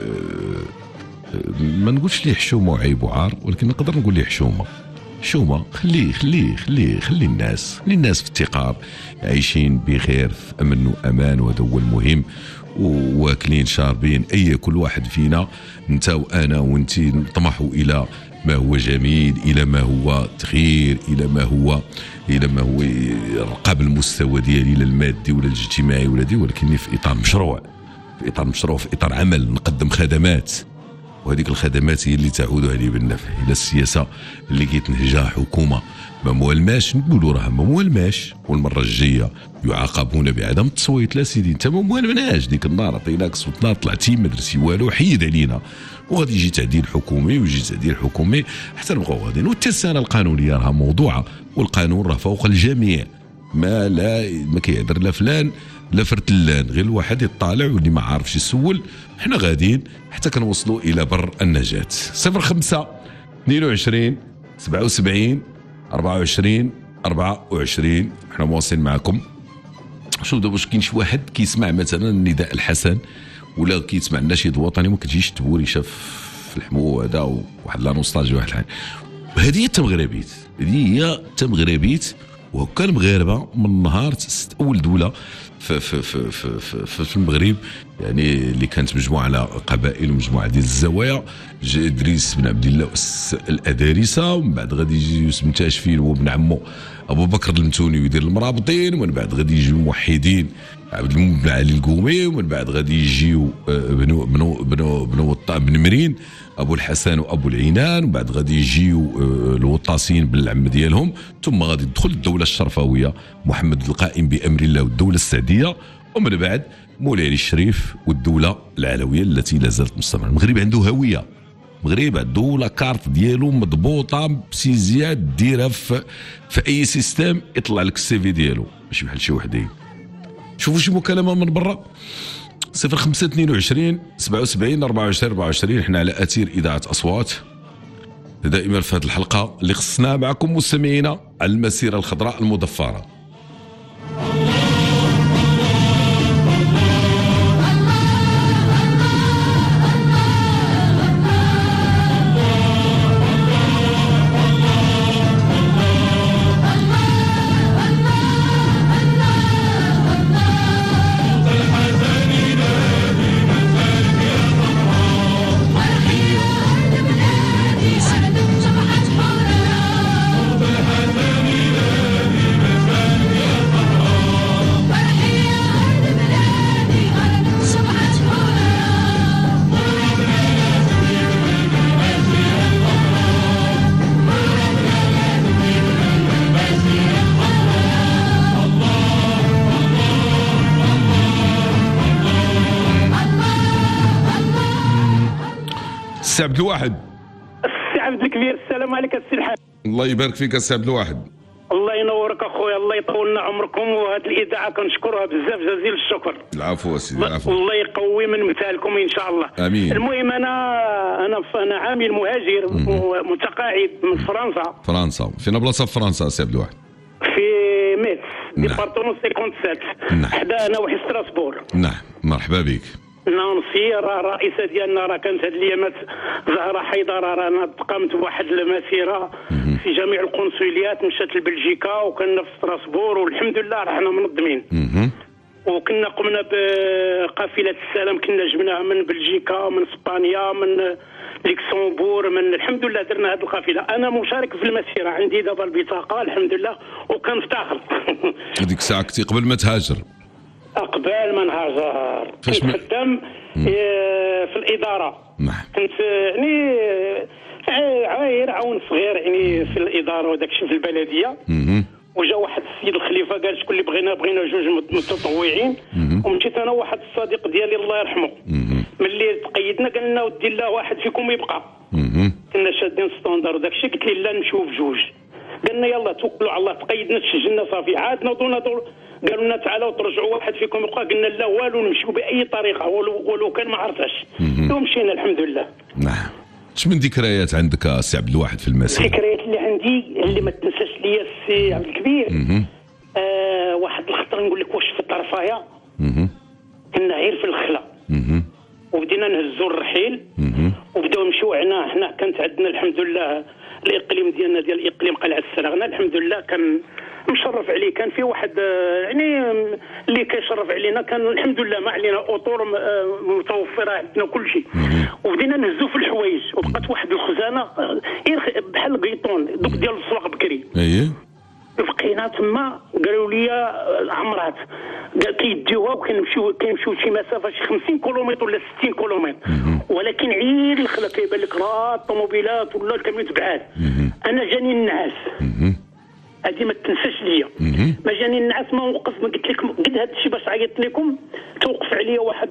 ما نقولش ليه حشومه وعيب وعار، ولكن نقدر نقول ليه حشومه. خلي الناس في افتقار، عايشين بخير في امن وامان، وهذا هو المهم. واكلين شاربين، كل واحد فينا انت وانا وانت نطمحوا الى ما هو جميل، الى ما هو تغيير، الى ما هو يرقى بالمستوى ديالي لا المادي ولا الاجتماعي ولا دي، ولكن في اطار مشروع، في اطار عمل، نقدم خدمات، وهذيك الخدمات هي اللي تعود عليه بالنفع. الى السياسه اللي كيتنهجها حكومه ما موالماش، نقولوا راه ما موالماش، والمره الجايه يعاقبون بعدم التصويت. لا سيدي انت ما موالمناش، ديك النهار عطيناك صوتنا طلعتي ما درتي والو، حيد علينا، وغادي يجي تعديل حكومي حتى نبقاو غاديين. والتسانه القانونيه راه موضوعه، والقانون راه فوق الجميع، ما كيهدر لا فلان لا فرتلان، غير الواحد يطالع واللي ما عارفش يسول. حنا غاديين حتى كنوصلوا الى بر النجاة. 05 22 77 24 24. احنا مواصلين معكم. شوف دابا واش كاين شي واحد كيسمع مثلا النداء الحسن ولا كيسمع النشيد الوطني ما كتجيش تبوري شاف في الحمو هذا وواحد لا نوستالجي واحد الحاجه. وهذه هي التمغربيت، هذه هي التمغربيت. وهكا المغاربه من نهار اول دوله في المغرب يعني اللي كانت مجموعه على قبائل ومجموعه ديال الزوايا. جا ادريس بن عبد الله الادارسه، ومن بعد غادي يجي يوسف بن تاشفين وابن عمو ابو بكر المتوني ويدير المرابطين، ومن بعد غادي يجيو الموحدين عبد المؤمن بن علي القومي، ومن بعد غادي يجيو بن مرين ابو الحسن وابو العينان، ومن بعد غادي يجيو الوطاسيين بالعم ديالهم، ثم غادي تدخل الدوله الشرفاويه محمد القائم بامر الله والدوله السعديه، ومن بعد مولاي علي الشريف والدوله العلويه التي لا زالت مستمره. المغرب عنده هويه، المغرب عنده لا كارت ديالو مضبوطه بسيزياد ديرها في اي سيستم يطلع لك السي في ديالو، ماشي بحال شي وحدين. شوفوا شي مكالمه من برا 0522 77 24 24. حنا على اثير اذاعه اصوات دائما في هذه الحلقه اللي خصنا معكم مستمعينا على المسيره الخضراء المضفره. السي عبد الواحد. السي عبد الكبير، السلام عليك السي الحاج. الله يبارك فيك السي عبد الواحد. الله ينورك اخويا، الله يطولنا عمركم، وهذه الاذاعه كنشكرها بزاف جزيل الشكر. العفو سيدي العفو. الله يقوي من مثالكم ان شاء الله. امين. المهم انا عامل مهاجر متقاعد من فرنسا. فين بلاصه في فرنسا السي عبد الواحد؟ في ميتس ديبارتمون 57 حدا هنا وحي ستراسبور. نعم مرحبا بك. نانسي الرئيسه ديالنا راه كانت هاد الايامات زهره حيدر، رانا قامت بواحد المسيره في جميع القنصليات، مشات لبلجيكا وكنا في ستراسبور والحمد لله راحنا منظمين. وكنا قمنا بقافله السلام، كنا جبناها من بلجيكا من اسبانيا من لكسمبور من الحمد لله درنا هذه القافله. انا مشارك في المسيره، عندي دابا البطاقه الحمد لله وكنفتخر. هذيك الساعه كنتي قبل ما تهاجر؟ قبل ما نهاجر كنت خدام في الاداره. كنت يعني عاير عاون صغير يعني في الاداره وداك الشيء في البلديه. وجا واحد السيد الخليفه قال شكون اللي بغينا جوج متطوعين، ومشيت انا وواحد الصديق ديالي الله يرحمه. ملي تقيدنا قال لنا ودي الله واحد فيكم يبقى. كنا شادين ستوندر وداك الشيء، قلت لي لا نمشيو بجوج. قالنا يلا توكلوا على الله، تقيدنا تسجلنا صافي، عاد نوضوا قالوا لنا تعالوا ترجعوا واحد فيكم يبقى. قلنا لا والو، نمشيو باي طريقه ولو كان ما عرفتش. ومشينا الحمد لله. نعم. اش من ذكريات عندك السي عبد الواحد في المسيره؟ الذكريات اللي عندي اللي ما تنساش ليا السي عبد الكبير، واحد الخطره نقول لك واش في الطرفايه كنا غير في الخلا، وبدينا نهزوا الرحيل وبداو نمشيو حنا كانت عندنا الحمد لله الاقليم ديالنا ديال اقليم قلعه السراغنه الحمد لله كان مشرف عليه، كان في واحد يعني اللي كيشرف علينا، كان الحمد لله ما علينا اطور متوفره عندنا كل شيء. وبدينا نهزو في الحوايج، وبقات واحد الخزانه بحال القيطون دوك ديال السواق بكري. بقينا تما قالوا لي عمرات كيديوها وكنمشيو شي مسافه شي 50 كيلومتر ولا 60 كيلومتر، ولكن عير الخلا كيبان لك راه الطوموبيلات ولا الكاميونات بعاد. انا جاني النعاس، هذه ما تنساش ليا. ما جاني النعاس ما وقف، ما قلت لكم قد هذا الشيء باش عيطت لكم. توقف عليا واحد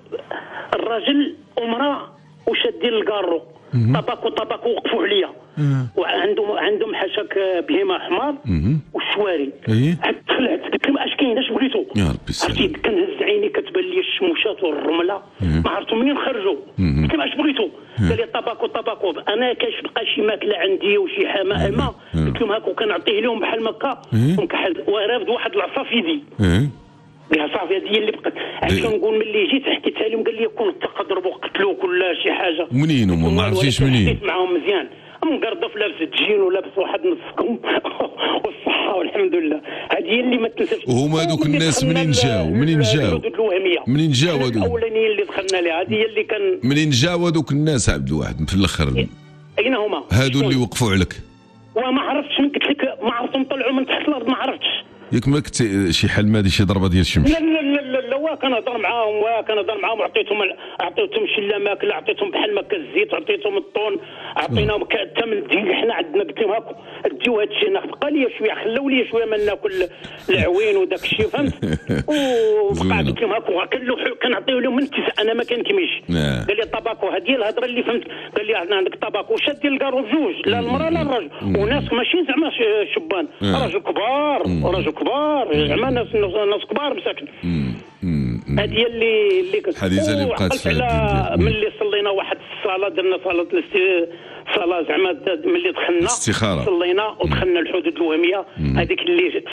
الراجل ومراه وشادين الكارو طباك وقفوا عليا، وعندهم حاشاك بهيمه حمار والشواري. طلعت قلت لهم اش كاين اش بغيتوا؟ يا ربي السلام. كنهز عيني كتبان لي لي الشموشات والرمله ما عرفتوا منين خرجوا. قلت له اش بغيتوا؟ قال لي طباكو انا كاش بقى شي ماكله عندي وشي حمامه قلت لهم هاكو كنعطيه لهم بحال مكه ونكحل ورافد واحد العصا في يدي قال صافي هذه هي اللي بقات. عاد كنقول ملي جيت حكيتها لهم قال لي كون تقدروا قتلوك ولا شي حاجه. منين هما ما عرفتيش منين؟ حكيت معاهم مزيان مقرضف لابس التجين ولابس واحد نصكم والصحه والحمد لله. هذه هي اللي ما تنساش. وهما هذوك الناس منين جاو منين جاو هذوك الاولانيين اللي دخلنا لها هذه هي اللي كان منين جاو هذوك الناس عبد الواحد في الاخر؟ اين هما هادو اللي وقفوا عليك؟ وما عرفتش من قلت لك ما عرفتهم طلعوا من تحت الارض ما عرفتش. ياك ما كنت شي حلمه شي ضربه ديال الشمس؟ لا لا لا لا كنهضر معاهم عطيتهم شي ماكله عطيتهم بحال ماك الزيت عطيتهم الطون عطيناهم الثمن ديال حنا عندنا قلت لهم هاكو ديو هذا الشيء بقى لي شويه خلوا لي شويه ما ناكل العوين وداك الشيء فهمت. وبقى قلت لهم هاكو كنعطيو لهم من تسع انا ما كنكميش. قال لي طباكو هذه الهضره اللي فهمت. قال لي عندك طباكو شاد ديال الكارو بجوج لا المراه لا الرجل وناس ماشي زعما شبان راجل كبار زعما ناس كبار مساكن. هذه هي اللي كنت حديثه اللي بقات في ملي صلينا واحد الصلاه درنا صلاه زعما ملي دخلنا استخاره صلينا ودخلنا الحدود الوهميه هذيك اللي